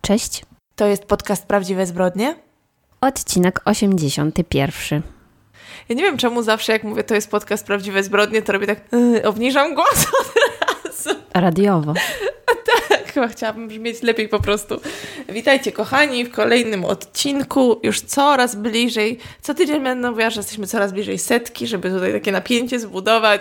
Cześć. To jest podcast Prawdziwe Zbrodnie? Odcinek 81. Ja nie wiem, czemu zawsze jak mówię, to jest podcast Prawdziwe Zbrodnie, to robię tak, obniżam głos od razu. Radiowo. Tak, chyba chciałabym brzmieć lepiej po prostu. Witajcie kochani w kolejnym odcinku, już coraz bliżej, co tydzień będę mówiła, że jesteśmy coraz bliżej 100, żeby tutaj takie napięcie zbudować.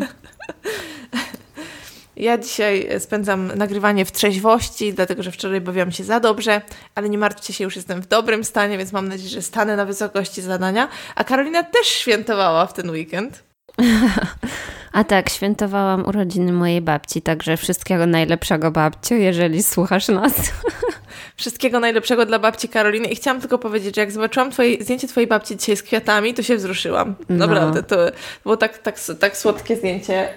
Ja dzisiaj spędzam nagrywanie w trzeźwości, dlatego że wczoraj bawiłam się za dobrze, ale nie martwcie się, już jestem w dobrym stanie, więc mam nadzieję, że stanę na wysokości zadania. A Karolina też świętowała w ten weekend. A tak, świętowałam urodziny mojej babci, także wszystkiego najlepszego, babciu, jeżeli słuchasz nas. Wszystkiego najlepszego dla babci Karoliny i chciałam tylko powiedzieć, że jak zobaczyłam zdjęcie twojej babci dzisiaj z kwiatami, to się wzruszyłam. Naprawdę, to było tak słodkie zdjęcie.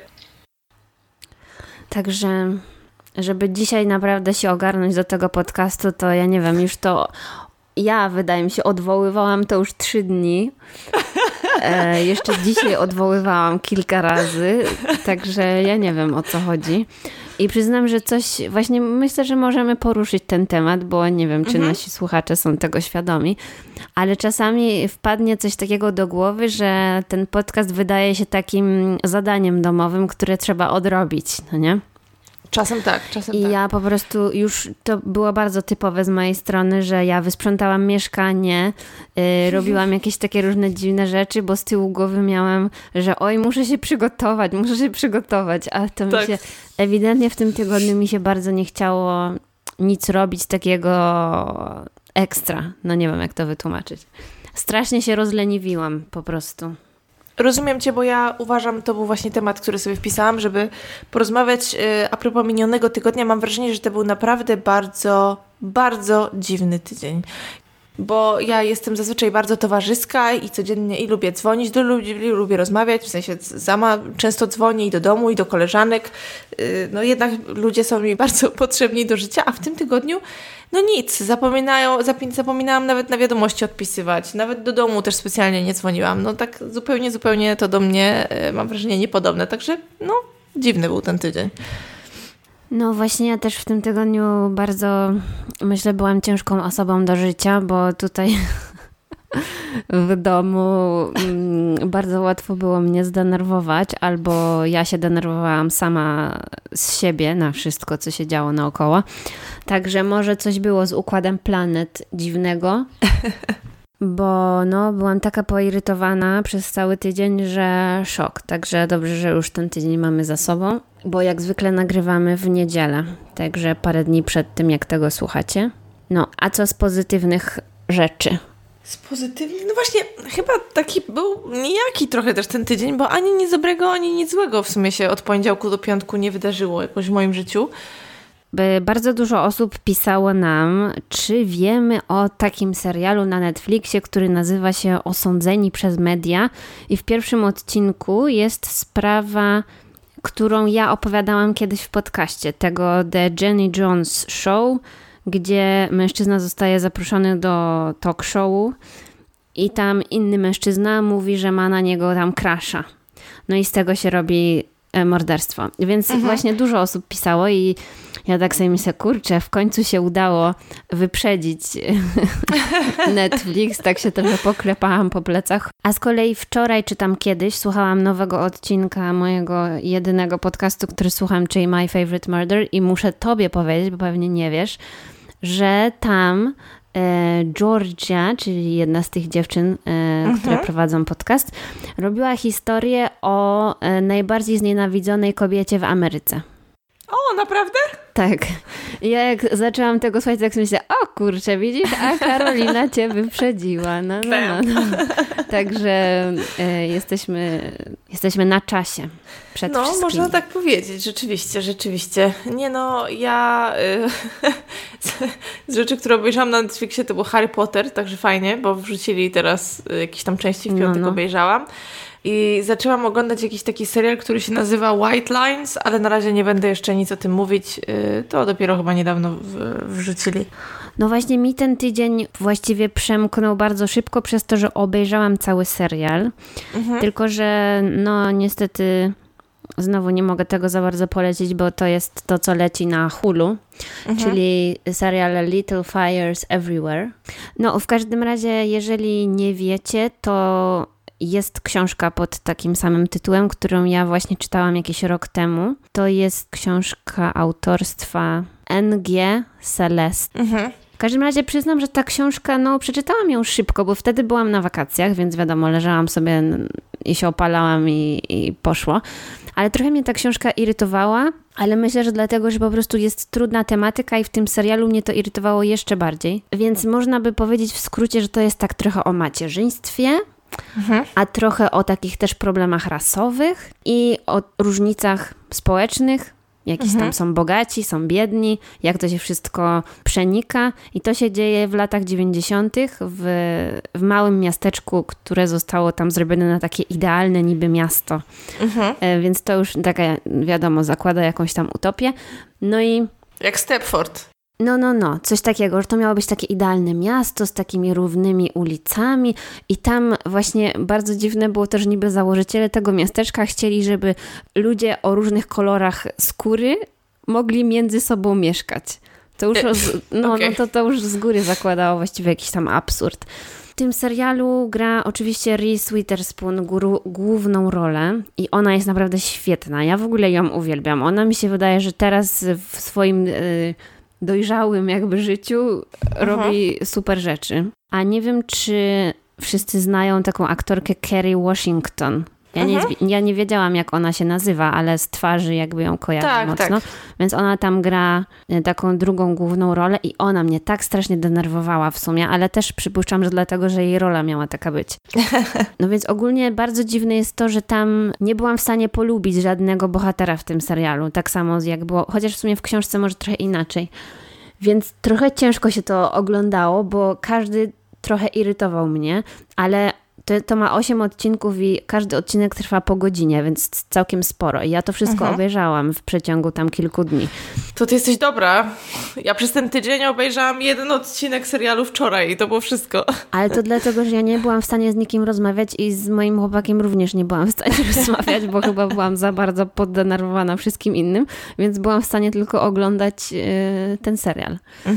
Także, żeby dzisiaj naprawdę się ogarnąć do tego podcastu, to ja nie wiem, już to ja, wydaje mi się, odwoływałam to już 3 dni. Jeszcze dzisiaj odwoływałam kilka razy, także ja nie wiem, o co chodzi. I przyznam, że właśnie myślę, że możemy poruszyć ten temat, bo nie wiem, czy nasi słuchacze są tego świadomi, ale czasami wpadnie coś takiego do głowy, że ten podcast wydaje się takim zadaniem domowym, które trzeba odrobić, no nie? Czasem tak. I ja po prostu już, to było bardzo typowe z mojej strony, że ja wysprzątałam mieszkanie, robiłam jakieś takie różne dziwne rzeczy, bo z tyłu głowy miałam, że muszę się przygotować, a to mi się ewidentnie w tym tygodniu mi się bardzo nie chciało nic robić takiego ekstra. No nie wiem, jak to wytłumaczyć. Strasznie się rozleniwiłam po prostu. Rozumiem Cię, bo ja uważam, to był właśnie temat, który sobie wpisałam, żeby porozmawiać a propos minionego tygodnia. Mam wrażenie, że to był naprawdę bardzo, bardzo dziwny tydzień. Bo ja jestem zazwyczaj bardzo towarzyska i codziennie lubię dzwonić do ludzi, lubię rozmawiać, w sensie sama często dzwonię i do domu, i do koleżanek. No jednak ludzie są mi bardzo potrzebni do życia, a w tym tygodniu no nic, zapominałam nawet na wiadomości odpisywać, nawet do domu też specjalnie nie dzwoniłam. No tak zupełnie to do mnie, mam wrażenie, niepodobne, także no dziwny był ten tydzień. No właśnie ja też w tym tygodniu bardzo, myślę, byłam ciężką osobą do życia, bo tutaj w domu bardzo łatwo było mnie zdenerwować, albo ja się denerwowałam sama z siebie na wszystko, co się działo naokoło. Także może coś było z układem planet dziwnego, bo no, byłam taka poirytowana przez cały tydzień, że szok. Także dobrze, że już ten tydzień mamy za sobą, bo jak zwykle nagrywamy w niedzielę, także parę dni przed tym, jak tego słuchacie. No, a co z pozytywnych rzeczy? Z pozytywnych? No właśnie, chyba taki był nijaki trochę też ten tydzień, bo ani nic dobrego, ani nic złego w sumie się od poniedziałku do piątku nie wydarzyło jakoś w moim życiu. Bardzo dużo osób pisało nam, czy wiemy o takim serialu na Netflixie, który nazywa się Osądzeni przez media i w pierwszym odcinku jest sprawa, którą ja opowiadałam kiedyś w podcaście, tego The Jenny Jones Show, gdzie mężczyzna zostaje zaproszony do talk showu i tam inny mężczyzna mówi, że ma na niego tam crusha. No i z tego się robi morderstwo. Więc właśnie dużo osób pisało i ja tak sobie myślę, kurczę, w końcu się udało wyprzedzić Netflix, tak się trochę poklepałam po plecach. A z kolei wczoraj, czy tam kiedyś, słuchałam nowego odcinka mojego jedynego podcastu, który słucham, czyli My Favorite Murder i muszę tobie powiedzieć, bo pewnie nie wiesz, że tam Georgia, czyli jedna z tych dziewczyn, które prowadzą podcast, robiła historię o najbardziej znienawidzonej kobiecie w Ameryce. O, naprawdę? Tak. Ja jak zaczęłam tego słuchać, tak myślę, o kurczę, widzisz, a Karolina cię wyprzedziła. No. Także jesteśmy na czasie przed wszystkimi. Można tak powiedzieć, rzeczywiście. Nie no, ja z rzeczy, które obejrzałam na Netflixie, to był Harry Potter, także fajnie, bo wrzucili teraz jakieś tam części w piątek obejrzałam. I zaczęłam oglądać jakiś taki serial, który się nazywa White Lines, ale na razie nie będę jeszcze nic o tym mówić. To dopiero chyba niedawno wrzucili. No właśnie mi ten tydzień właściwie przemknął bardzo szybko przez to, że obejrzałam cały serial. Tylko że no niestety znowu nie mogę tego za bardzo polecić, bo to jest to, co leci na Hulu, czyli serial Little Fires Everywhere. No, w każdym razie, jeżeli nie wiecie, to jest książka pod takim samym tytułem, którą ja właśnie czytałam jakiś rok temu. To jest książka autorstwa N.G. Celeste. W każdym razie przyznam, że ta książka, no przeczytałam ją szybko, bo wtedy byłam na wakacjach, więc wiadomo, leżałam sobie i się opalałam i poszło. Ale trochę mnie ta książka irytowała, ale myślę, że dlatego, że po prostu jest trudna tematyka i w tym serialu mnie to irytowało jeszcze bardziej. Więc można by powiedzieć w skrócie, że to jest tak trochę o macierzyństwie, a trochę o takich też problemach rasowych i o różnicach społecznych. Jakiś tam są bogaci, są biedni, jak to się wszystko przenika. I to się dzieje w latach 90. w małym miasteczku, które zostało tam zrobione na takie idealne niby miasto. Więc to już taka, wiadomo, zakłada jakąś tam utopię. No i... Jak Stepford. No, coś takiego, że to miało być takie idealne miasto z takimi równymi ulicami i tam właśnie bardzo dziwne było też niby założyciele tego miasteczka chcieli, żeby ludzie o różnych kolorach skóry mogli między sobą mieszkać. To już, to już z góry zakładało właściwie jakiś tam absurd. W tym serialu gra oczywiście Reese Witherspoon główną rolę i ona jest naprawdę świetna. Ja w ogóle ją uwielbiam. Ona mi się wydaje, że teraz w swoim... dojrzałym jakby życiu robi super rzeczy. A nie wiem, czy wszyscy znają taką aktorkę Kerry Washington. Ja nie wiedziałam, jak ona się nazywa, ale z twarzy jakby ją kojarzę mocno. Tak. Więc ona tam gra taką drugą główną rolę i ona mnie tak strasznie denerwowała w sumie, ale też przypuszczam, że dlatego, że jej rola miała taka być. No więc ogólnie bardzo dziwne jest to, że tam nie byłam w stanie polubić żadnego bohatera w tym serialu. Tak samo jak było, chociaż w sumie w książce może trochę inaczej. Więc trochę ciężko się to oglądało, bo każdy trochę irytował mnie, ale to ma 8 odcinków i każdy odcinek trwa po godzinie, więc całkiem sporo. I ja to wszystko obejrzałam w przeciągu tam kilku dni. To ty jesteś dobra. Ja przez ten tydzień obejrzałam 1 odcinek serialu wczoraj i to było wszystko. Ale to dlatego, że ja nie byłam w stanie z nikim rozmawiać i z moim chłopakiem również nie byłam w stanie rozmawiać, bo chyba byłam za bardzo poddenerwowana wszystkim innym, więc byłam w stanie tylko oglądać ten serial.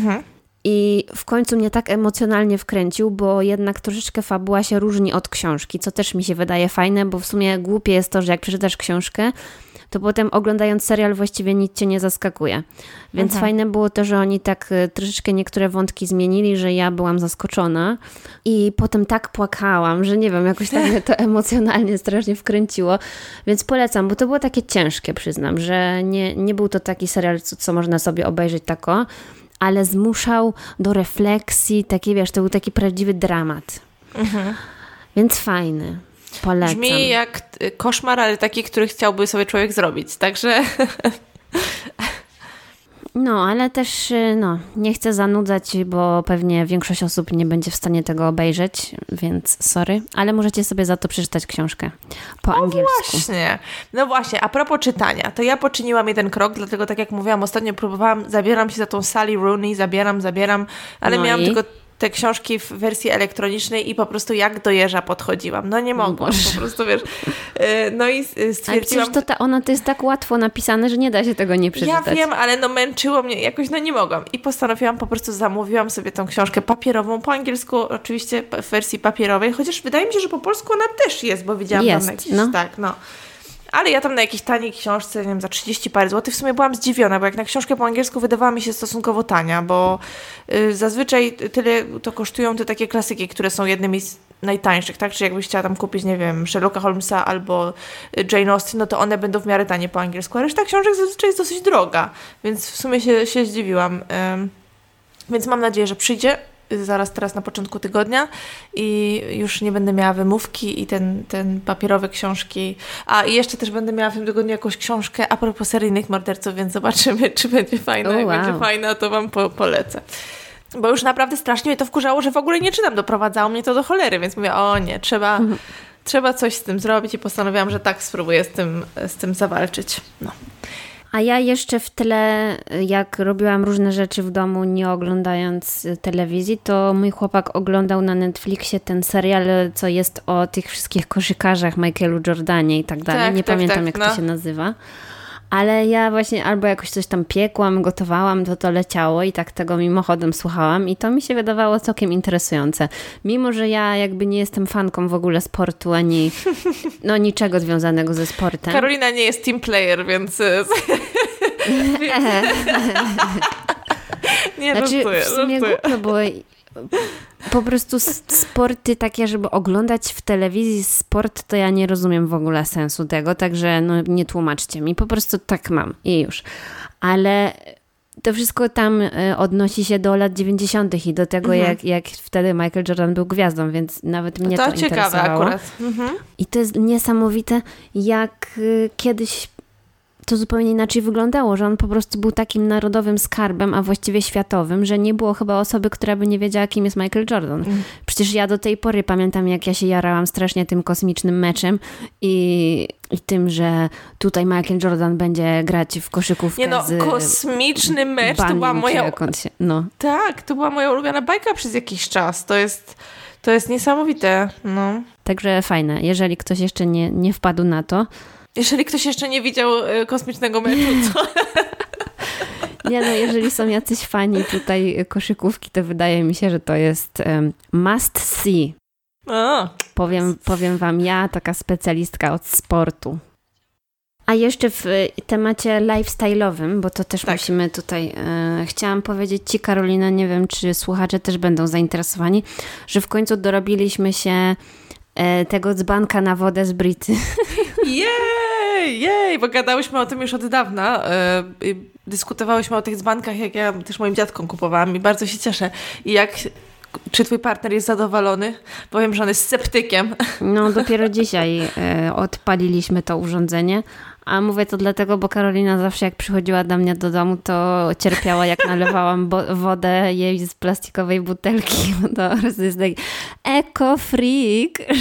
I w końcu mnie tak emocjonalnie wkręcił, bo jednak troszeczkę fabuła się różni od książki, co też mi się wydaje fajne, bo w sumie głupie jest to, że jak przeczytasz książkę, to potem oglądając serial właściwie nic cię nie zaskakuje. Więc fajne było to, że oni tak troszeczkę niektóre wątki zmienili, że ja byłam zaskoczona i potem tak płakałam, że nie wiem, jakoś tak mnie to emocjonalnie strasznie wkręciło. Więc polecam, bo to było takie ciężkie, przyznam, że nie był to taki serial, co można sobie obejrzeć tako, ale zmuszał do refleksji, taki, wiesz, to był taki prawdziwy dramat. Więc fajny. Polecam. Brzmi jak koszmar, ale taki, który chciałby sobie człowiek zrobić, także... No, ale też nie chcę zanudzać, bo pewnie większość osób nie będzie w stanie tego obejrzeć, więc sorry, ale możecie sobie za to przeczytać książkę po angielsku. No właśnie, a propos czytania, to ja poczyniłam jeden krok, dlatego tak jak mówiłam, ostatnio zabieram się za tą Sally Rooney, zabieram, ale miałam tylko te książki w wersji elektronicznej i po prostu jak do jeża podchodziłam. No nie mogłam, po prostu, wiesz. No i stwierdziłam... Ale przecież ona to jest tak łatwo napisane, że nie da się tego nie przeczytać. Ja wiem, ale męczyło mnie jakoś, nie mogłam. I postanowiłam, po prostu zamówiłam sobie tą książkę papierową, po angielsku oczywiście w wersji papierowej, chociaż wydaje mi się, że po polsku ona też jest, bo widziałam tam jakieś... Ale ja tam na jakiejś taniej książce, nie wiem, za 30 parę złotych w sumie byłam zdziwiona, bo jak na książkę po angielsku wydawała mi się stosunkowo tania, bo zazwyczaj tyle to kosztują te takie klasyki, które są jednymi z najtańszych, tak? Czy jakbyś chciała tam kupić, nie wiem, Sherlocka Holmesa albo Jane Austen, no to one będą w miarę tanie po angielsku, a reszta książek zazwyczaj jest dosyć droga, więc w sumie się zdziwiłam. Więc mam nadzieję, że przyjdzie zaraz teraz na początku tygodnia i już nie będę miała wymówki i ten papierowe książki. A i jeszcze też będę miała w tym tygodniu jakąś książkę a propos seryjnych morderców, więc zobaczymy, czy będzie fajna. Jak będzie fajna, to wam polecę. Bo już naprawdę strasznie mnie to wkurzało, że w ogóle nie czytam. Doprowadzało mnie to do cholery, więc mówię, trzeba coś z tym zrobić i postanowiłam, że tak spróbuję z tym zawalczyć. No. A ja jeszcze w tle, jak robiłam różne rzeczy w domu, nie oglądając telewizji, to mój chłopak oglądał na Netflixie ten serial, co jest o tych wszystkich koszykarzach, Michaelu Jordanie i tak dalej. Nie pamiętam, jak to się nazywa. Ale ja właśnie albo jakoś coś tam piekłam, gotowałam, to leciało i tak tego mimochodem słuchałam i to mi się wydawało całkiem interesujące. Mimo, że ja jakby nie jestem fanką w ogóle sportu, ani niczego związanego ze sportem. Karolina nie jest team player, więc... Nie, znaczy, w sumie głupio było... Po prostu sporty takie, żeby oglądać w telewizji sport, to ja nie rozumiem w ogóle sensu tego, także nie tłumaczcie mi, po prostu tak mam i już. Ale to wszystko tam odnosi się do lat 90. i do tego, jak wtedy Michael Jordan był gwiazdą, więc nawet mnie to ciekawe interesowało. Akurat. I to jest niesamowite, jak kiedyś to zupełnie inaczej wyglądało, że on po prostu był takim narodowym skarbem, a właściwie światowym, że nie było chyba osoby, która by nie wiedziała, kim jest Michael Jordan. Przecież ja do tej pory pamiętam, jak ja się jarałam strasznie tym kosmicznym meczem i tym, że tutaj Michael Jordan będzie grać w koszykówkę kosmiczny mecz to była moja... Tak, to była moja ulubiona bajka przez jakiś czas. To jest niesamowite. No. Także fajne. Jeżeli ktoś jeszcze nie wpadł na to, jeżeli ktoś jeszcze nie widział kosmicznego meczu, to... Nie jeżeli są jacyś fani tutaj koszykówki, to wydaje mi się, że to jest must see. Powiem wam ja, taka specjalistka od sportu. A jeszcze w temacie lifestyle'owym, bo to też musimy tutaj... chciałam powiedzieć ci, Karolina, nie wiem, czy słuchacze też będą zainteresowani, że w końcu dorobiliśmy się tego dzbanka na wodę z Brity. Jej, bo gadałyśmy o tym już od dawna. Dyskutowałyśmy o tych dzbankach, jak ja też moim dziadkom kupowałam i bardzo się cieszę. Czy twój partner jest zadowolony? Powiem, że on jest sceptykiem. No, dopiero dzisiaj odpaliliśmy to urządzenie. A mówię to dlatego, bo Karolina zawsze jak przychodziła do mnie do domu, to cierpiała, jak nalewałam wodę jej z plastikowej butelki. To jest taki eco-freak.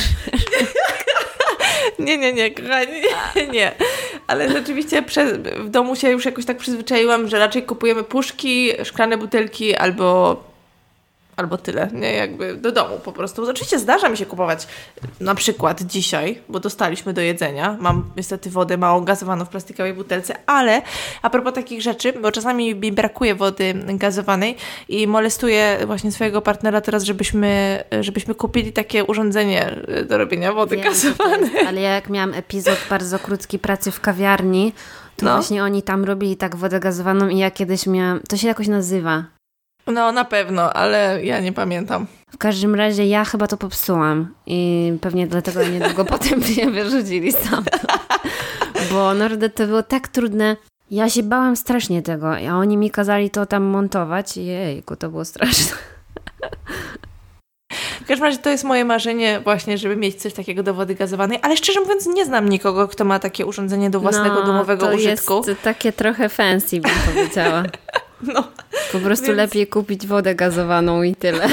Nie, kochani, nie. Ale rzeczywiście w domu się już jakoś tak przyzwyczaiłam, że raczej kupujemy puszki, szklane butelki albo tyle, nie? Jakby do domu po prostu. Oczywiście zdarza mi się kupować na przykład dzisiaj, bo dostaliśmy do jedzenia. Mam niestety wodę małą gazowaną w plastikowej butelce, ale a propos takich rzeczy, bo czasami mi brakuje wody gazowanej i molestuję właśnie swojego partnera teraz, żebyśmy kupili takie urządzenie do robienia wody gazowanej. Ale jak miałam epizod bardzo krótki pracy w kawiarni, to właśnie oni tam robili tak wodę gazowaną i ja kiedyś miałam, to się jakoś nazywa. No na pewno, ale ja nie pamiętam. W każdym razie ja chyba to popsułam i pewnie dlatego niedługo potem mnie wyrzucili stamtąd. Bo naprawdę to było tak trudne. Ja się bałam strasznie tego, a oni mi kazali to tam montować. Jejku, to było straszne. W każdym razie to jest moje marzenie właśnie, żeby mieć coś takiego do wody gazowanej, ale szczerze mówiąc nie znam nikogo, kto ma takie urządzenie do własnego domowego użytku. To jest takie trochę fancy, bym powiedziała. No, po prostu lepiej kupić wodę gazowaną i tyle.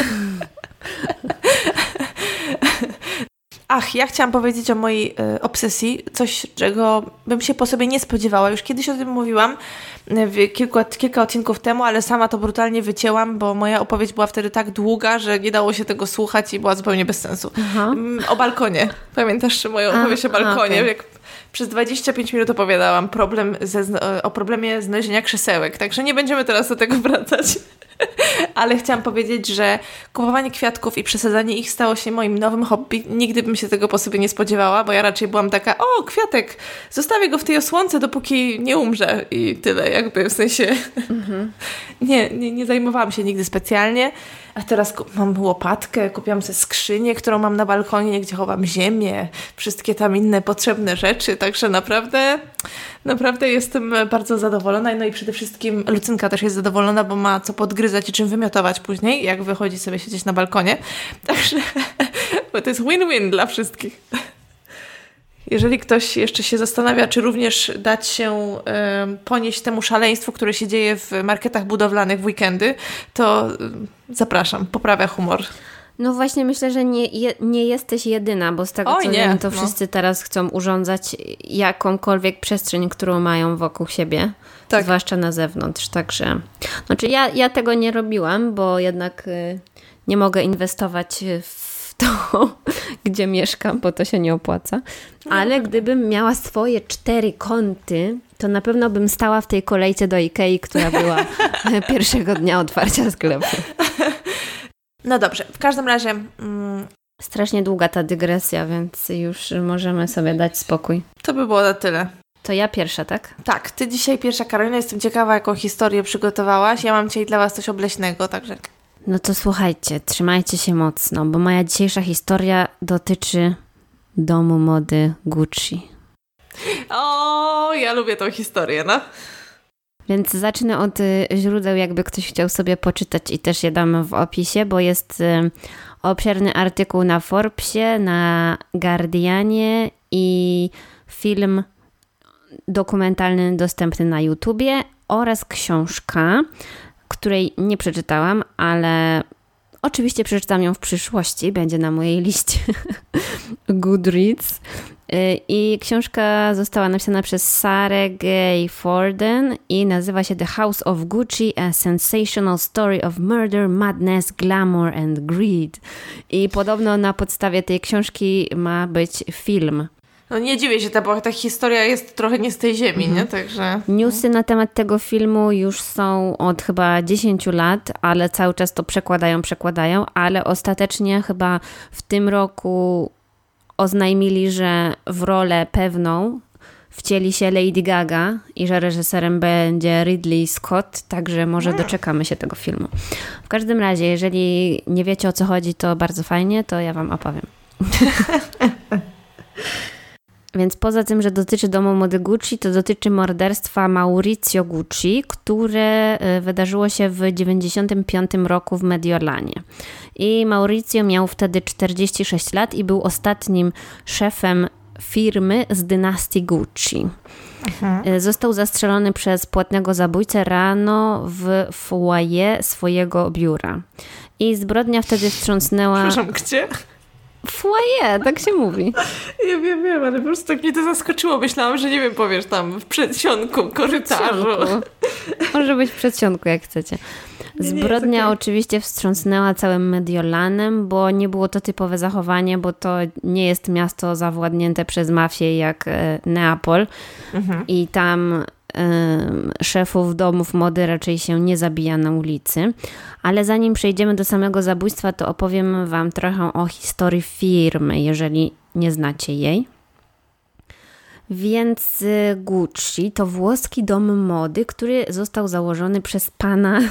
Ja chciałam powiedzieć o mojej obsesji, coś, czego bym się po sobie nie spodziewała. Już kiedyś o tym mówiłam, kilka odcinków temu, ale sama to brutalnie wycięłam, bo moja opowieść była wtedy tak długa, że nie dało się tego słuchać i była zupełnie bez sensu. Aha. O balkonie. Pamiętasz moją opowieść o balkonie? Okay. Jak przez 25 minut opowiadałam o problemie znalezienia krzesełek, także nie będziemy teraz do tego wracać. Ale chciałam powiedzieć, że kupowanie kwiatków i przesadzanie ich stało się moim nowym hobby. Nigdy bym się tego po sobie nie spodziewała, bo ja raczej byłam taka, kwiatek, zostawię go w tej osłonce, dopóki nie umrze i tyle, jakby w sensie nie zajmowałam się nigdy specjalnie. A teraz mam łopatkę, kupiłam sobie skrzynię, którą mam na balkonie, gdzie chowam ziemię, wszystkie tam inne potrzebne rzeczy, także naprawdę jestem bardzo zadowolona. No i przede wszystkim Lucynka też jest zadowolona, bo ma co podgryzać i czym wymiotować później, jak wychodzi sobie siedzieć na balkonie. Także bo to jest win-win dla wszystkich. Jeżeli ktoś jeszcze się zastanawia, czy również dać się ponieść temu szaleństwu, które się dzieje w marketach budowlanych w weekendy, to zapraszam, poprawia humor. No właśnie myślę, że nie jesteś jedyna, bo z tego co wiem, to wszyscy teraz chcą urządzać jakąkolwiek przestrzeń, którą mają wokół siebie, tak. Zwłaszcza na zewnątrz, także... Znaczy ja tego nie robiłam, bo jednak nie mogę inwestować w to, gdzie mieszkam, bo to się nie opłaca, ale gdybym miała swoje 4 kąty, to na pewno bym stała w tej kolejce do Ikei, która była pierwszego dnia otwarcia sklepu. No dobrze, w każdym razie... Strasznie długa ta dygresja, więc już możemy sobie dać spokój. To by było na tyle. To ja pierwsza, tak? Tak, ty dzisiaj pierwsza, Karolina. Jestem ciekawa, jaką historię przygotowałaś. Ja mam dzisiaj dla was coś obleśnego, także... No to słuchajcie, trzymajcie się mocno, bo moja dzisiejsza historia dotyczy domu mody Gucci. O, ja lubię tą historię, no. Więc zacznę od źródeł, jakby ktoś chciał sobie poczytać i też je dam w opisie, bo jest obszerny artykuł na Forbesie, na Guardianie i film dokumentalny dostępny na YouTubie oraz książka, której nie przeczytałam, ale oczywiście przeczytam ją w przyszłości, będzie na mojej liście Goodreads. I książka została napisana przez Sarah Gay Forden i nazywa się The House of Gucci, a sensational story of murder, madness, glamour and greed. I podobno na podstawie tej książki ma być film. No nie dziwię się, bo ta historia jest trochę nie z tej ziemi, nie? Także... Newsy na temat tego filmu już są od chyba 10 lat, ale cały czas to przekładają, ale ostatecznie chyba w tym roku oznajmili, że w rolę pewną wcieli się Lady Gaga i że reżyserem będzie Ridley Scott, także może doczekamy się tego filmu. W każdym razie, jeżeli nie wiecie, o co chodzi, to bardzo fajnie, to ja wam opowiem. Więc poza tym, że dotyczy domu mody Gucci, to dotyczy morderstwa Maurizio Gucci, które wydarzyło się w 1995 roku w Mediolanie. I Maurizio miał wtedy 46 lat i był ostatnim szefem firmy z dynastii Gucci. Został zastrzelony przez płatnego zabójcę rano w foyer swojego biura. I zbrodnia wtedy wstrząsnęła... Przepraszam, gdzie? Foyer, tak się mówi. Ja wiem, ale po prostu tak mnie to zaskoczyło. Myślałam, że nie wiem, powiesz tam w przedsionku, korytarzu. Może być w przedsionku, jak chcecie. Zbrodnia oczywiście wstrząsnęła całym Mediolanem, bo nie było to typowe zachowanie, bo to nie jest miasto zawładnięte przez mafię jak Neapol. I tam szefów domów mody raczej się nie zabija na ulicy. Ale zanim przejdziemy do samego zabójstwa, to opowiem wam trochę o historii firmy, jeżeli nie znacie jej. Więc Gucci to włoski dom mody, który został założony przez pana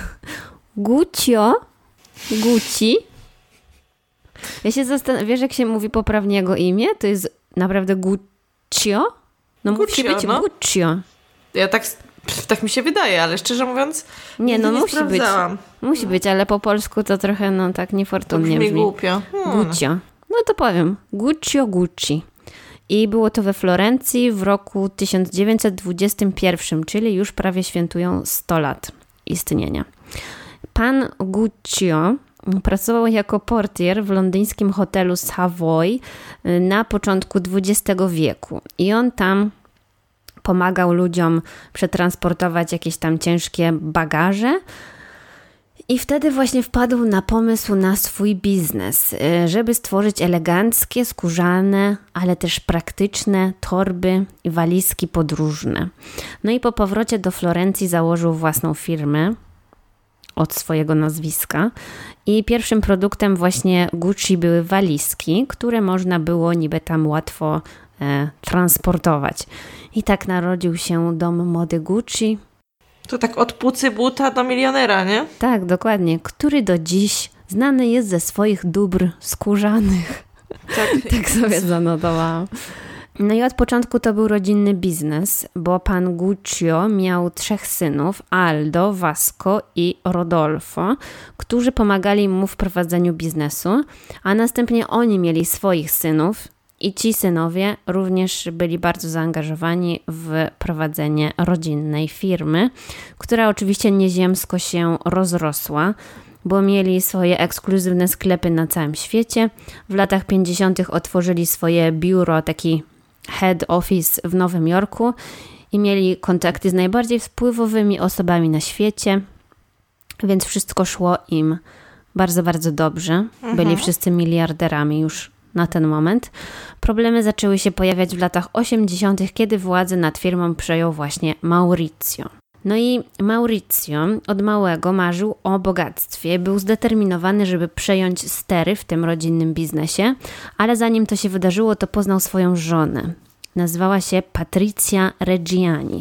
Gucci. Ja się zastanawiam, wiesz jak się mówi poprawnie jego imię? To jest naprawdę Guccio? No musi być Guccio. Ja tak mi się wydaje, ale szczerze mówiąc nie musi być, ale po polsku to trochę tak niefortunnie brzmi. Głupio. Guccio. No to powiem. Guccio Gucci. I było to we Florencji w roku 1921, czyli już prawie świętują 100 lat istnienia. Pan Guccio pracował jako portier w londyńskim hotelu Savoy na początku XX wieku. I on tam pomagał ludziom przetransportować jakieś tam ciężkie bagaże. I wtedy właśnie wpadł na pomysł na swój biznes, żeby stworzyć eleganckie, skórzane, ale też praktyczne torby i walizki podróżne. No i po powrocie do Florencji założył własną firmę od swojego nazwiska i pierwszym produktem właśnie Gucci były walizki, które można było niby tam łatwo transportować. I tak narodził się dom mody Gucci. To tak od pucy buta do milionera, nie? Tak, dokładnie. Który do dziś znany jest ze swoich dóbr skórzanych. Tak sobie zanotowałam. No i od początku to był rodzinny biznes, bo pan Guccio miał 3 synów, Aldo, Vasco i Rodolfo, którzy pomagali mu w prowadzeniu biznesu, a następnie oni mieli swoich synów i ci synowie również byli bardzo zaangażowani w prowadzenie rodzinnej firmy, która oczywiście nieziemsko się rozrosła, bo mieli swoje ekskluzywne sklepy na całym świecie. W latach 50. otworzyli swoje biuro, taki head office w Nowym Jorku i mieli kontakty z najbardziej wpływowymi osobami na świecie, więc wszystko szło im bardzo, bardzo dobrze. Byli wszyscy miliarderami już na ten moment. Problemy zaczęły się pojawiać w latach 80., kiedy władzę nad firmą przejął właśnie Maurizio. No i Maurizio od małego marzył o bogactwie, był zdeterminowany, żeby przejąć stery w tym rodzinnym biznesie, ale zanim to się wydarzyło, to poznał swoją żonę. Nazywała się Patrizia Reggiani.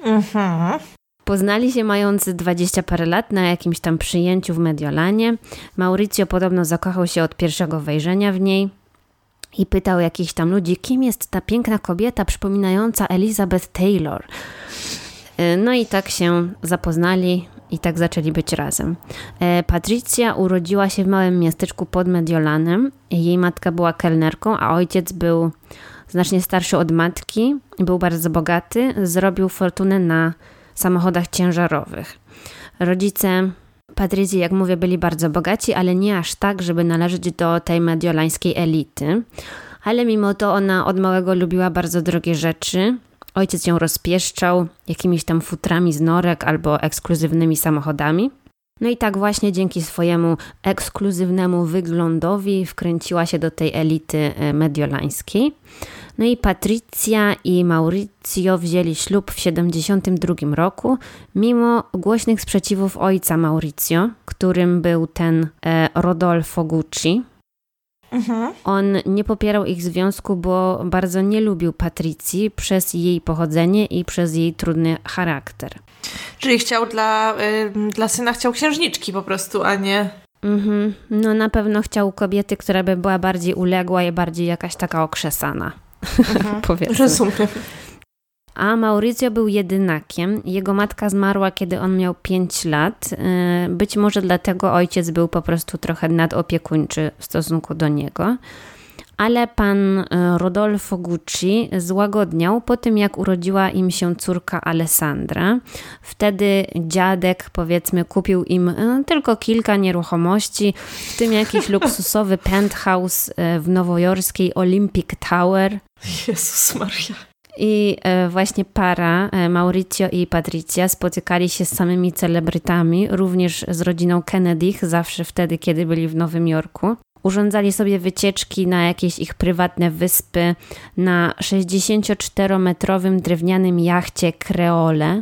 Poznali się mając 20 parę lat na jakimś tam przyjęciu w Mediolanie. Maurizio podobno zakochał się od pierwszego wejrzenia w niej i pytał jakichś tam ludzi, kim jest ta piękna kobieta przypominająca Elizabeth Taylor. No i tak się zapoznali i tak zaczęli być razem. Patrycja urodziła się w małym miasteczku pod Mediolanem. Jej matka była kelnerką, a ojciec był znacznie starszy od matki. Był bardzo bogaty. Zrobił fortunę na samochodach ciężarowych. Rodzice Patrycji, jak mówię, byli bardzo bogaci, ale nie aż tak, żeby należeć do tej mediolańskiej elity. Ale mimo to ona od małego lubiła bardzo drogie rzeczy. Ojciec ją rozpieszczał jakimiś tam futrami z norek albo ekskluzywnymi samochodami. No i tak właśnie dzięki swojemu ekskluzywnemu wyglądowi wkręciła się do tej elity mediolańskiej. No i Patrycja i Maurizio wzięli ślub w 1972 roku, mimo głośnych sprzeciwów ojca Maurizio, którym był ten Rodolfo Gucci. On nie popierał ich związku, bo bardzo nie lubił Patrycji przez jej pochodzenie i przez jej trudny charakter. Czyli chciał dla syna chciał księżniczki po prostu, a nie... No na pewno chciał kobiety, która by była bardziej uległa i bardziej jakaś taka okrzesana. Powiedzmy. Rozumiem. A Maurizio był jedynakiem. Jego matka zmarła, kiedy on miał 5 lat. Być może dlatego ojciec był po prostu trochę nadopiekuńczy w stosunku do niego. Ale pan Rodolfo Gucci złagodniał po tym, jak urodziła im się córka Alessandra. Wtedy dziadek, powiedzmy, kupił im tylko kilka nieruchomości, w tym jakiś luksusowy penthouse w nowojorskiej Olympic Tower. Jezus Maria. I właśnie para, Maurizio i Patrycja, spotykali się z samymi celebrytami, również z rodziną Kennedych, zawsze wtedy, kiedy byli w Nowym Jorku. Urządzali sobie wycieczki na jakieś ich prywatne wyspy na 64-metrowym drewnianym jachcie Creole,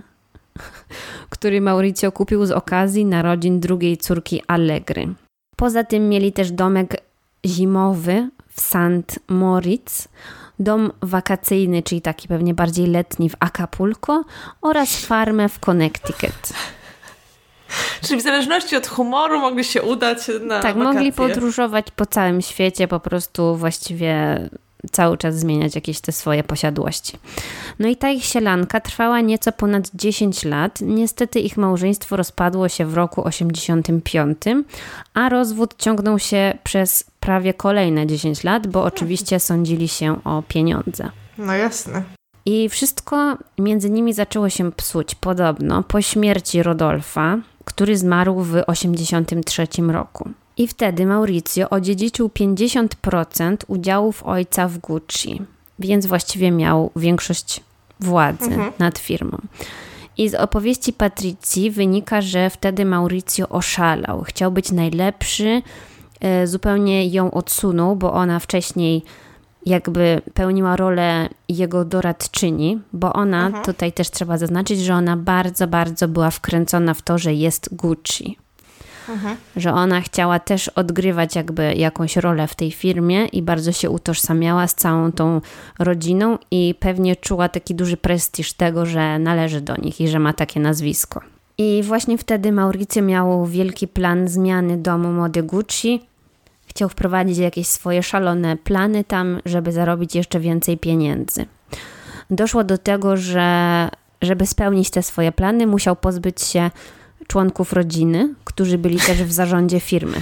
który Maurizio kupił z okazji narodzin drugiej córki Allegry. Poza tym mieli też domek zimowy w St. Moritz, dom wakacyjny, czyli taki pewnie bardziej letni w Acapulco oraz farmę w Connecticut. Czyli w zależności od humoru mogli się udać na Tak, wakacje. mogli podróżować po całym świecie, po prostu właściwie cały czas zmieniać jakieś te swoje posiadłości. No i ta ich sielanka trwała nieco ponad 10 lat. Niestety ich małżeństwo rozpadło się w roku 85, a rozwód ciągnął się przez prawie kolejne 10 lat, bo oczywiście sądzili się o pieniądze. No jasne. I wszystko między nimi zaczęło się psuć podobno po śmierci Rodolfa, który zmarł w 83 roku. I wtedy Maurizio odziedziczył 50% udziałów ojca w Gucci, więc właściwie miał większość władzy nad firmą. I z opowieści Patrycji wynika, że wtedy Maurizio oszalał. Chciał być najlepszy, zupełnie ją odsunął, bo ona wcześniej jakby pełniła rolę jego doradczyni, bo ona, tutaj też trzeba zaznaczyć, że ona bardzo, bardzo była wkręcona w to, że jest Gucci. Że ona chciała też odgrywać jakby jakąś rolę w tej firmie i bardzo się utożsamiała z całą tą rodziną i pewnie czuła taki duży prestiż tego, że należy do nich i że ma takie nazwisko. I właśnie wtedy Maurizio miał wielki plan zmiany domu mody Gucci. Chciał wprowadzić jakieś swoje szalone plany tam, żeby zarobić jeszcze więcej pieniędzy. Doszło do tego, że żeby spełnić te swoje plany, musiał pozbyć się członków rodziny, którzy byli też w zarządzie firmy.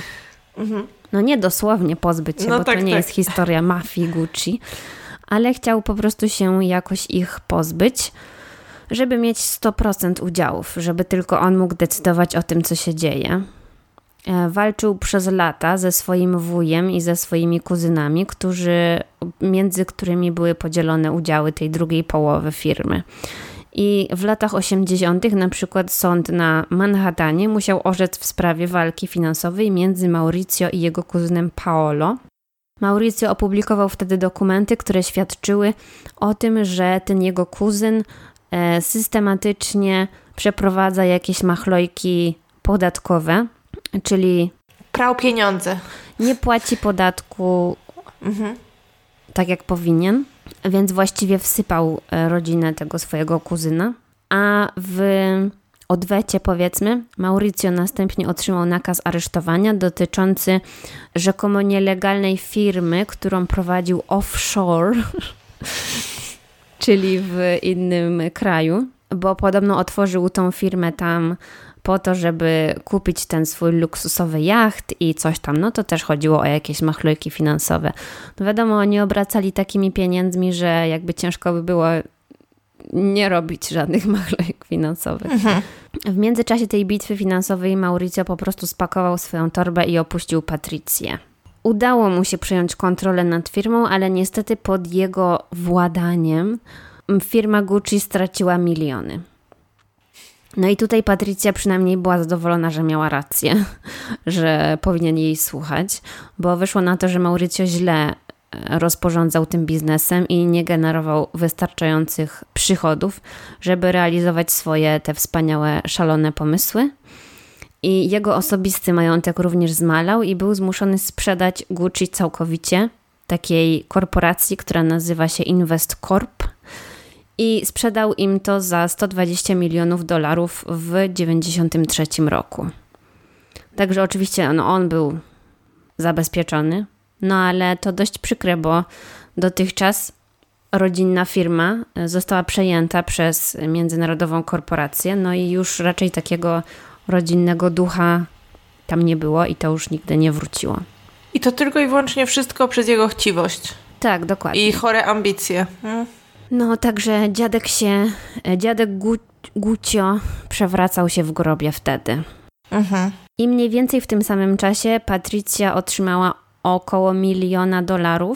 No nie dosłownie pozbyć się, bo tak, to nie jest historia mafii Gucci, ale chciał po prostu się jakoś ich pozbyć, żeby mieć 100% udziałów, żeby tylko on mógł decydować o tym, co się dzieje. walczył przez lata ze swoim wujem i ze swoimi kuzynami, między którymi były podzielone udziały tej drugiej połowy firmy. I w latach 80. na przykład sąd na Manhattanie musiał orzec w sprawie walki finansowej między Maurizio i jego kuzynem Paolo. Maurizio opublikował wtedy dokumenty, które świadczyły o tym, że ten jego kuzyn systematycznie przeprowadza jakieś machlojki podatkowe, czyli prał pieniądze. Nie płaci podatku tak jak powinien, więc właściwie wsypał rodzinę tego swojego kuzyna, a w odwecie, powiedzmy, Maurizio następnie otrzymał nakaz aresztowania dotyczący rzekomo nielegalnej firmy, którą prowadził offshore, czyli w innym kraju, bo podobno otworzył tą firmę tam po to, żeby kupić ten swój luksusowy jacht i coś tam. No to też chodziło o jakieś machlojki finansowe. No wiadomo, oni obracali takimi pieniędzmi, że jakby ciężko by było nie robić żadnych machlojek finansowych. W międzyczasie tej bitwy finansowej Maurizio po prostu spakował swoją torbę i opuścił Patrycję. Udało mu się przejąć kontrolę nad firmą, ale niestety pod jego władaniem firma Gucci straciła miliony. No i tutaj Patrycja przynajmniej była zadowolona, że miała rację, że powinien jej słuchać, bo wyszło na to, że Maurizio źle rozporządzał tym biznesem i nie generował wystarczających przychodów, żeby realizować swoje te wspaniałe, szalone pomysły. I jego osobisty majątek również zmalał i był zmuszony sprzedać Gucci całkowicie takiej korporacji, która nazywa się Invest Corp. I sprzedał im to za $120 milionów w 1993 roku. Także oczywiście on był zabezpieczony, no ale to dość przykre, bo dotychczas rodzinna firma została przejęta przez międzynarodową korporację, no i już raczej takiego rodzinnego ducha tam nie było i to już nigdy nie wróciło. I to tylko i wyłącznie wszystko przez jego chciwość. Tak, dokładnie. I chore ambicje. No, także dziadek Gucio przewracał się w grobie wtedy. I mniej więcej w tym samym czasie Patrycja otrzymała około $1 miliona